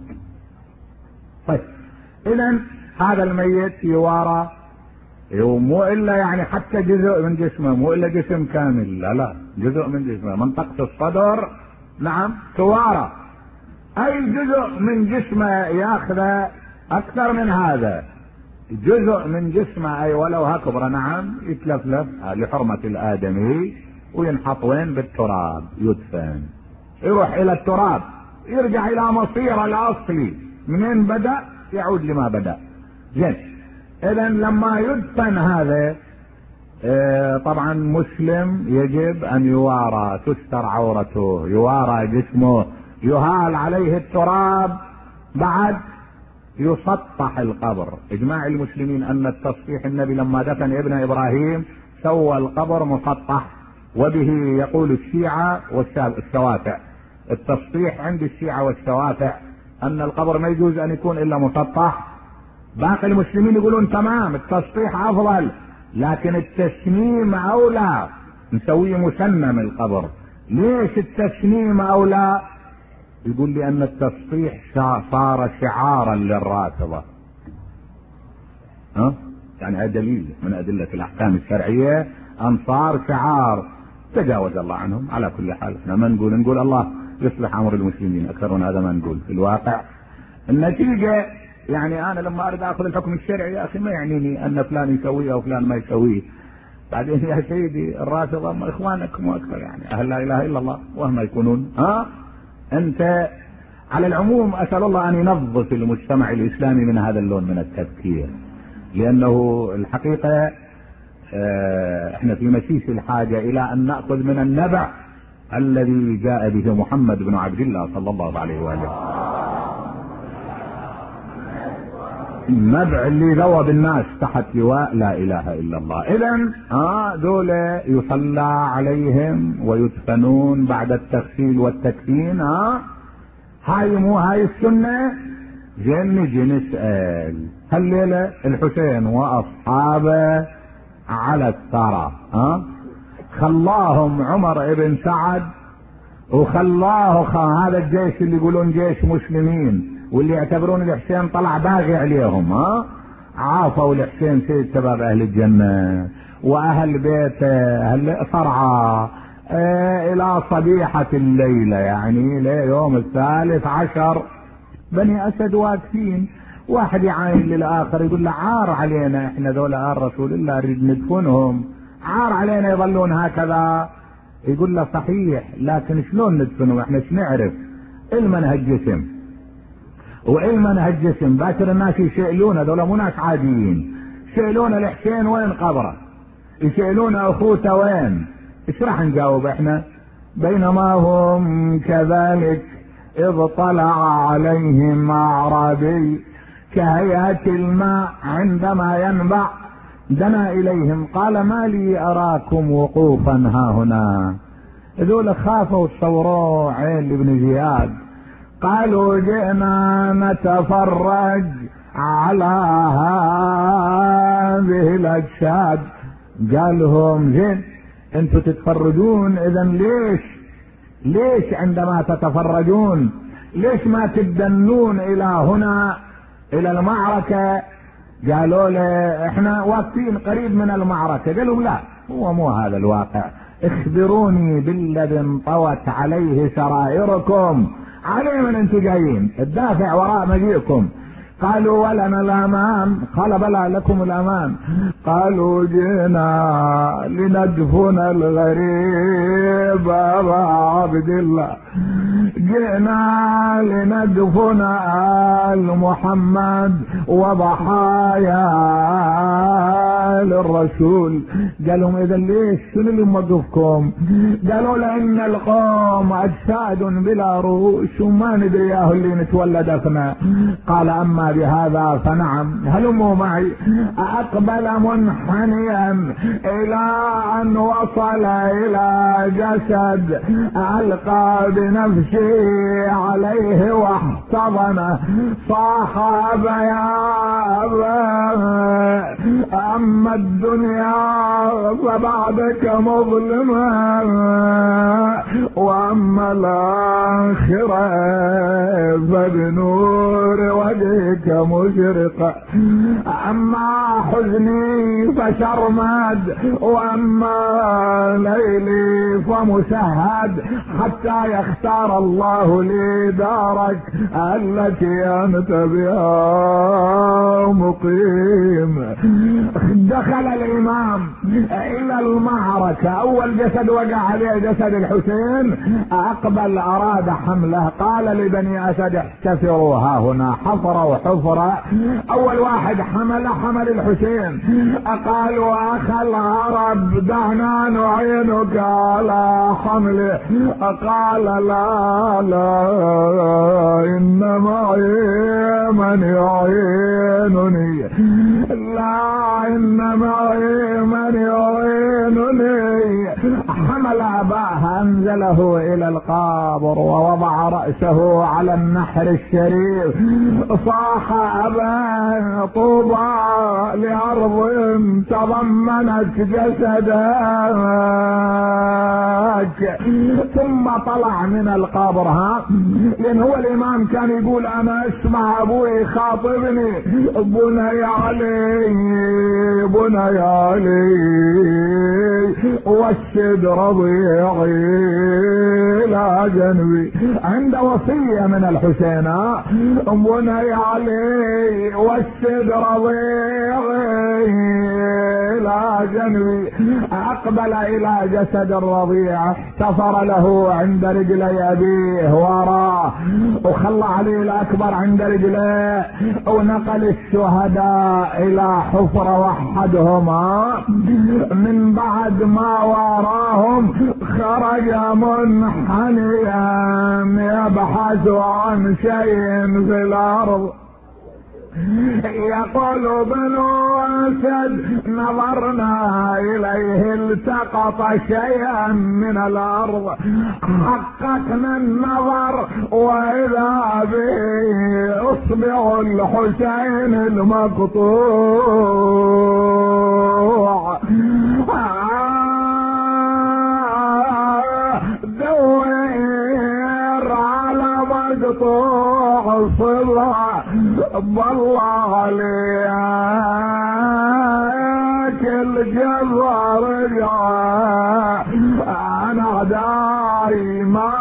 Speaker 1: طيب إذن هذا الميت يوارى، مو إلا يعني حتى جزء من جسمه، مو إلا جسم كامل، لا لا جزء من جسمه، منطقة الصدر نعم توارى، أي جزء من جسمه ياخذ أكثر من هذا، جزء من جسمه أي ولو هكبر نعم يتلفلف لحرمة الآدمي وينحط وين؟ بالتراب، يدفن، يروح إلى التراب، يرجع إلى مصيره الأصلي، منين بدأ يعود لما بدأ. زين، إذن لما يدفن هذا اه طبعا مسلم يجب أن يوارى، تستر عورته، يوارى جسمه، يهال عليه التراب، بعد يسطح القبر. إجماع المسلمين أن التسطيح، النبي لما دفن ابن إبراهيم سوى القبر مسطح، وبه يقول الشيعة والشوافع. التسطيح عند الشيعة والشوافع أن القبر ما يجوز أن يكون إلا مسطح. باقي المسلمين يقولون تمام التسطيح أفضل، لكن التسنيم أولى، نسويه مسنم القبر. ليش التسنيم أولى؟ يقول لي أن التسطيح صار شعارا للرافضة. ها؟ يعني هذا دليل من أدلة الأحكام الشرعية أن صار شعار. تجاوز الله عنهم. على كل حال احنا ما نقول نقول الله يصلح أمر المسلمين، أكثر من هذا ما نقول. في الواقع النتيجة يعني أنا لما أريد أخذ الحكم الشرعي يا أخي ما يعنيني أن فلان يسويه أو فلان ما يسويه. بعدين يا سيدي الرافضة هم إخوانكم وأكثر، يعني أهل لا إله إلا الله وهم يكونون. ها أنت على العموم أسأل الله أن ينظف المجتمع الإسلامي من هذا اللون من التفكير، لأنه الحقيقة احنا في مسيس الحاجة إلى أن نأخذ من النبع الذي جاء به محمد بن عبد الله صلى الله عليه وآله، النبع اللي ذوب الناس تحت لواء لا إله إلا الله. إذن ها دول يصلى عليهم ويدفنون بعد التغسيل والتكفين. ها هاي مو هاي السنة. زين نجي نسأل هالليلة الحسين وأصحابه على الثرى، ها خلاهم عمر ابن سعد وخلاه هذا الجيش اللي يقولون جيش مسلمين واللي يعتبرون الحسين طلع باغي عليهم، ها عافوا الحسين سيد شباب اهل الجنة واهل بيته اهل صرعى اه الى صبيحة الليلة، يعني ليوم الثالث عشر بني اسد واقفين. واحد يعاين للاخر يقول له عار علينا احنا ذولا آل رسول الله نريد ندفنهم، عار علينا يظلون هكذا. يقول له صحيح لكن شلون ندفنهم؟ احنا ايش نعرف؟ المنهج جسم والمنهج جسم. باكر الناس يشيلون هذول مو ناس عاديين، يشيلون الحسين وين قبره؟ يشيلون اخوته وين؟ ايش راح نجاوب احنا؟ بينما هم كذلك اذ طلع عليهم اعرابي كهيئة الماء عندما ينبع دنا اليهم قال ما لي اراكم وقوفا ها هنا. ذول خافوا تصوروا عين لابن زياد، قالوا جئنا نتفرج على هذه الاجساد. قالهم زين انتوا تتفرجون، اذا ليش ليش عندما تتفرجون ليش ما تدنون الى هنا الى المعركة؟ قالوا له احنا واقفين قريب من المعركة. قالوا لا هو مو هذا الواقع، اخبروني بالذي انطوت عليه سرائركم، عليه من انتم جايين الدافع وراء مجيئكم. قالوا ولنا الامان. قال بلى لكم الامان. قالوا جئنا لندفن الغريب ابا عبد الله، جئنا لندفن آل محمد وضحايا للرسول. قالوا اذا ليش شنو اللي موقفكم؟ قالوا لان القوم اجساد بلا رؤوس وما ندري ياهو اللي نتولى دفنه. قال اما بهذا فنعم هلموا معي. اقبل منحنيا الى ان وصل الى جسد القى بنفسه عليه واحتضنه، صاح يا اما الدنيا فبعدك مظلمه واما الاخره فبنور وجهك مشرقه، اما حزني فشرمد واما ليلي فمسهد حتى يختار الله لي دارك التي انت بها مقيم. دخل الامام الى المعركة، اول جسد وقع عليه جسد الحسين، اقبل اراد حمله، قال لبني اسد احتفروا ها هنا، حفروا حفرة. اول واحد حمل حمل الحسين، قالوا اخ العرب دعنا نعينك على حمله. قال لا لا ان معي من يعينني، لا ان معي من يعينني. حمل اباه انزله الى القبر ووضع رأسه على النحر الشريف صاح أبا طوبى لأرض تضمنت جسدك. ثم طلع من القبر، ها لأن هو الإمام كان يقول أنا أسمع أبوي خاطبني بني علي بني علي والشد رضيعي لا جنبي. عند وصية من الحسين بني علي والشد رضيعي لا جنبي. أقبل إلى جسد الرضيع احتفر له عند رجلي أبيه وراه وخلى علي الأكبر عند رجليه ونقل الشهداء إلى حفرة وحدهما. من بعد ما وراهم خرج منحنيا يبحث عن شيء في الأرض يقول بنو أسد نظرنا إليه التقط شيئا من الأرض حققنا النظر وإذا به أصبع الحسين المقطوع. دور على مقطوع صبع بالله عليك الجبر رجع انا داري ما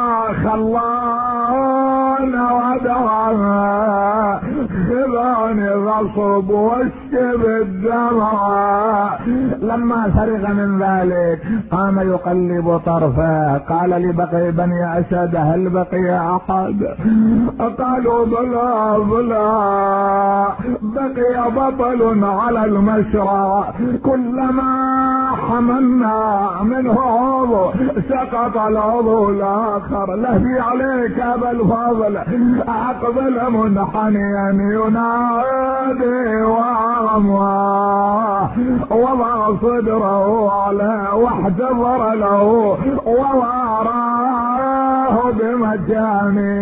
Speaker 1: خلانا ودعا خذاني غصب واشتب الدمع. لما فرغ من ذلك قام يقلب طرفه قال لبقي بني أسد هل بقي أحد؟ قالوا بلا بلا بقي بطل على المشرع كلما حملنا منه عضو سقط العضو الآخر. لهي عليك أبا الفضل أقبل منحنيا ينادي وعماه وضع صدره على واحتضر له ووراه بمجانه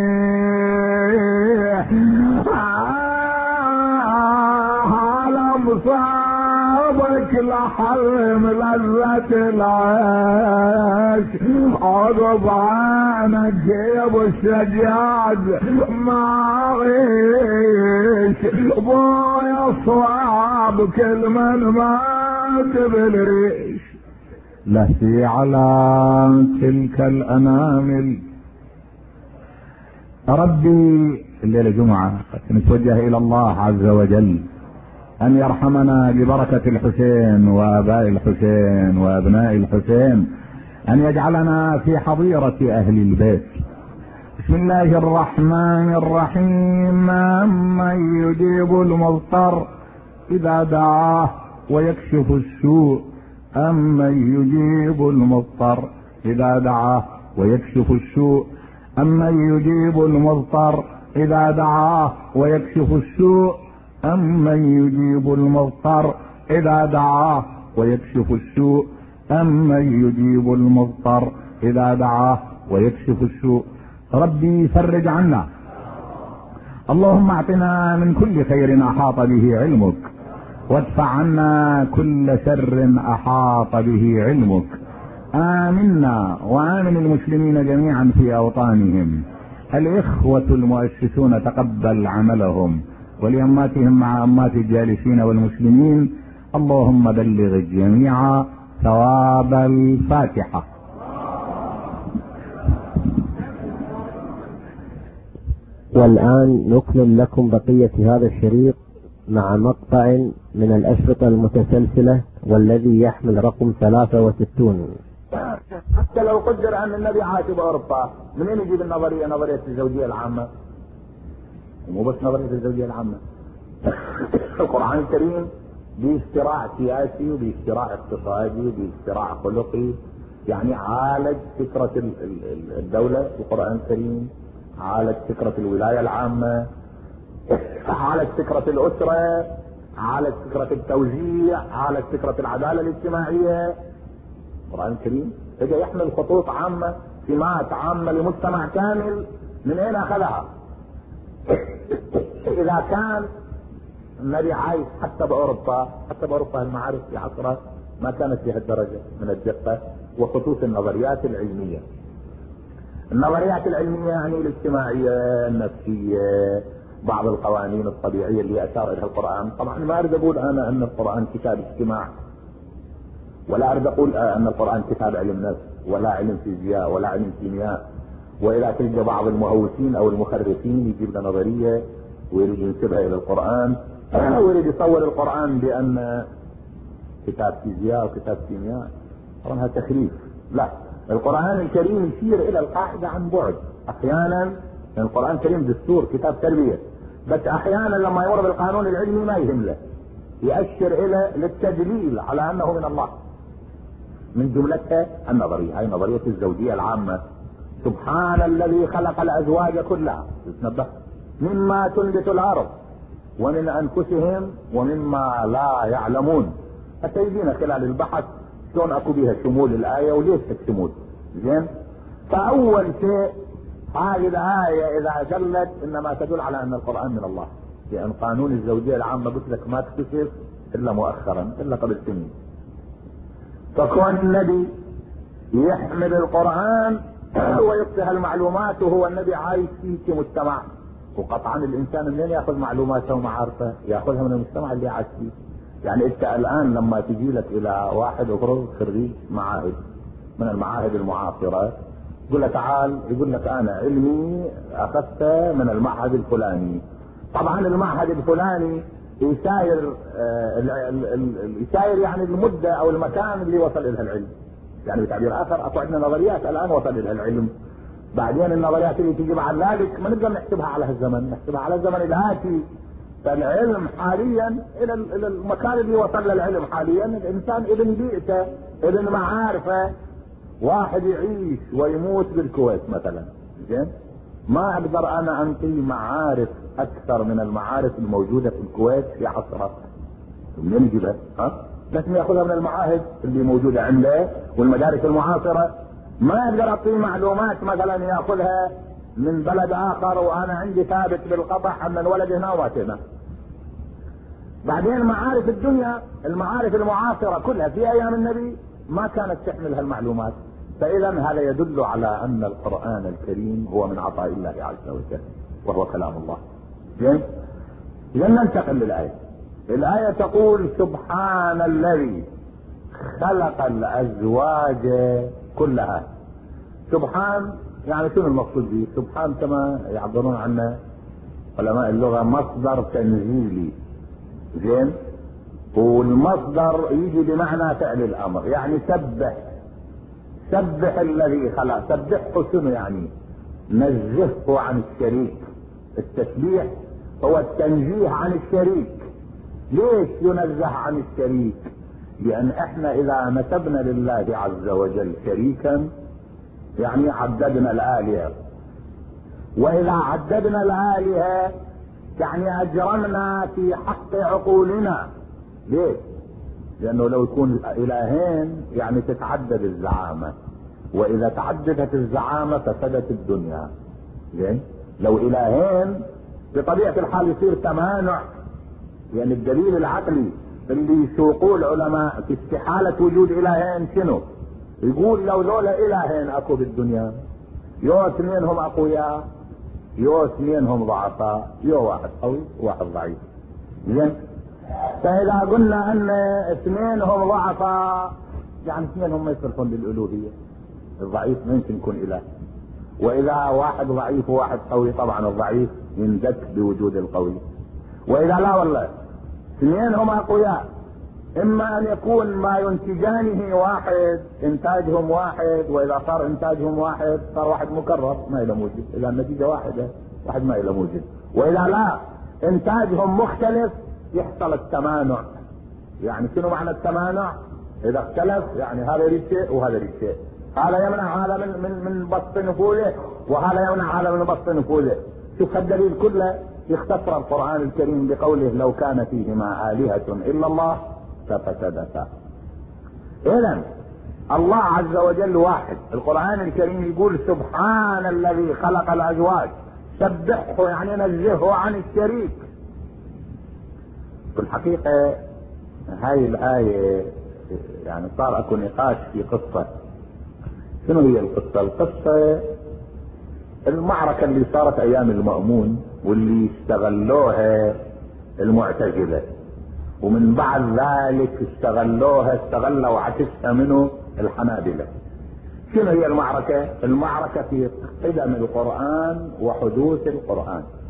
Speaker 1: على مصابك لحرم لذة العيش عقب عنك يا ابو السجاد ما عيش بويا صواب كل من مات بالريش. لهفي على تلك الأنامل. ربي الليلة جمعة نتوجه إلى الله عز وجل أن يرحمنا ببركة الحسين وآباء الحسين وأبناء الحسين، أن يجعلنا في حظيرة أهل البيت. بسم الله الرحمن الرحيم. من يجيب المضطر إذا دعاه ويكشف السوء أمن يجيب المضطر إذا دعاه ويكشف السوء أمن يجيب المضطر إذا دعاه ويكشف السوء أمن يجيب المضطر إذا دعاه ويكشف السوء أمن يجيب المضطر إذا دعاه ويكشف السوء. ربي فرج عنا. اللهم اعطنا من كل خير أحاط به علمك وادفع عنا كل شر أحاط به علمك. آمنا وآمن المسلمين جميعا في أوطانهم. الإخوة المؤسسون تقبل عملهم ولأماتهم مع أمات الجالسين والمسلمين. اللهم بلغ الجميع ثواب الفاتحة.
Speaker 2: والآن نكمل لكم بقية هذا الشريط مع مقطع من الأشرطة المتسلسلة والذي يحمل رقم ثلاثة وستون.
Speaker 1: حتى لو قدر أن النبي عاتب أوروبا، منين يجيب النظرية نظرية الزوجية العامة؟ ومو بس نظرية الزوجية العامة، القرآن الكريم دي اختراع سياسي ودي اختراع اقتصادي ودي اختراع خلقي، يعني عالج فكرة الدولة. القرآن الكريم عالج فكرة الولاية العامة، عالج فكرة الأسرة، عالج فكرة التوزيع، عالج فكرة العدالة الاجتماعية. القرآن الكريم اجى يحمل خطوط عامة سمات عامة لمجتمع كامل، من اين اخذها؟ اذا كان النبي عايش حتى باوروبا، حتى باوروبا المعارف في عصره ما كانت بهالدرجة من الدقة وخصوص النظريات العلمية. النظريات العلمية يعني الاجتماعية، النفسية، بعض القوانين الطبيعية اللي اشار اليها القرآن. طبعا ما اريد اقول انا ان القرآن كتاب اجتماع، ولا اريد اقول ان القرآن كتاب علم نفس، ولا علم فيزياء، ولا علم كيمياء. والى تلقى بعض المهوسين او المخرفين يجيب لنا نظرية ويريد ينسبها الى القرآن ويريد يصور القرآن بان كتاب فيزياء وكتاب كيمياء. طبعا هذا تخريف. لا، القرآن الكريم يشير الى القاعدة عن بعد احيانا. القرآن الكريم دستور، كتاب تربية، بس احيانا لما يمر بالقانون العلمي ما يهم له، يأشر الى للتدليل على انه من الله. من جملتها النظرية، هاي نظرية الزوجية العامة. سبحان الذي خلق الازواج كلها، تتنبه، مما تنبت الارض ومن انفسهم ومما لا يعلمون. فتجدين خلال البحث شلون اكو بها شمول الايه وليش الشمول. زين، فاول شيء هذه الايه اذا دلت انما تدل على ان القران من الله، لان قانون الزوجيه العامه قلت لك ما اكتشف الا مؤخرا، الا قبل سنين. فكون النبي يحمل القران ويعطيها المعلومات وهو النبي عايش فيه كمجتمع، وقطعا الانسان منين ياخذ معلوماته ومعارفه؟ ياخذها من المجتمع اللي عايش فيه. يعني انت الان لما تجي لك الى واحد افرض خريج معاهد من المعاهد المعاصره، يقول لك تعال، يقول لك انا علمي اخذته من المعهد الفلاني. طبعا المعهد الفلاني يساير آه يساير يعني المده او المكان اللي وصل الى العلم. يعني بتعبير اخر اكو عندنا نظريات الان وصل الى العلم، بعدين النظريات اللي تجي بعد ذلك ما نقدر نحسبها على هالزمن، نحسبها على الزمن الاتي. فالعلم حاليا الى الى المكان اللي وصل للعلم حاليا الانسان ابن بيئته، ابن معارفه. واحد يعيش ويموت بالكويت مثلا، زين، ما اقدر انا انطي معارف اكثر من المعارف الموجوده في الكويت في عصرها. منين يجيبها؟ ها؟ لازم ياخذها من المعاهد اللي موجوده عنده والمدارس المعاصره. ما اقدر اعطي معلومات مثلا ياخذها من بلد اخر وانا عندي ثابت بالقطع ان الولد هنا ومات هنا. بعدين معارف الدنيا، المعارف المعاصره كلها في ايام النبي ما كانت تحمل هالمعلومات. فاذا هذا يدل على ان القران الكريم هو من عطاء الله عز وجل وهو كلام الله. زين، اذا ننتقل للايه. الايه تقول سبحان الذي خلق الازواج كلها. سبحان يعني شنو المقصود به؟ سبحان كما يعبرون عنه علماء اللغه مصدر تنزيلي. زين، والمصدر يجي بمعنى فعل الامر، يعني سبح، سبح الذي خلق. سبحه شنو يعني؟ نزهه عن الشريك. التسبيح هو التنزيه عن الشريك. ليش ينزه عن الشريك؟ لان احنا اذا نسبنا لله عز وجل شريكا يعني عددنا الالهه، واذا عددنا الالهه يعني اجرمنا في حق عقولنا. ليش؟ لانه لو يكون الهين يعني تتعدد الزعامه، واذا تعددت الزعامه فسدت الدنيا. زين، لو الهين بطبيعه الحال يصير تمانع. يعني الدليل العقلي اللي يسوقوه العلماء في استحاله وجود الهين شنو؟ يقول لو ذولا الهين اكو بالدنيا، يو اثنين هم اقوياء، يو اثنين هم ضعفاء، يو واحد قوي وواحد ضعيف. زين، فاذا قلنا ان اثنين هم ضعفاء يعني اثنين هم يصلحون للالوهيه. الضعيف ما يمكن يكون اله. واذا واحد ضعيف وواحد قوي طبعا الضعيف يندك بوجود القوي. واذا لا والله اثنين هم اقوياء، اما ان يكون ما ينتجانه واحد، انتاجهم واحد، واذا صار انتاجهم واحد صار واحد مكرر ما الى موجود. اذا النتيجه واحده واحد ما الى موجود. واذا لا انتاجهم مختلف يحصل التمانع. يعني شنو معنى التمانع؟ اذا اختلف يعني هذا يريد شيء وهذا يريد شيء، هذا يمنع هذا من من من بسط نفوذه وهذا يمنع هذا من بسط نفوذه. شوف الدليل كله يختصر القرآن الكريم بقوله لو كان فيهما آلهة إلا الله لفسدتا. إذن الله عز وجل واحد. القرآن الكريم يقول سبحان الذي خلق الأزواج، سبحه يعني نزهه عن الشريك. في الحقيقة هاي الآية يعني صار اكو نقاش في قصة. شنو هي القصة؟ القصة المعركة اللي صارت ايام المأمون واللي استغلوها المعتزلة، ومن بعد ذلك استغلوها استغلوا عكسها منه الحنابلة. شنو هي المعركة؟ المعركة في قدم القرآن وحدوث القرآن.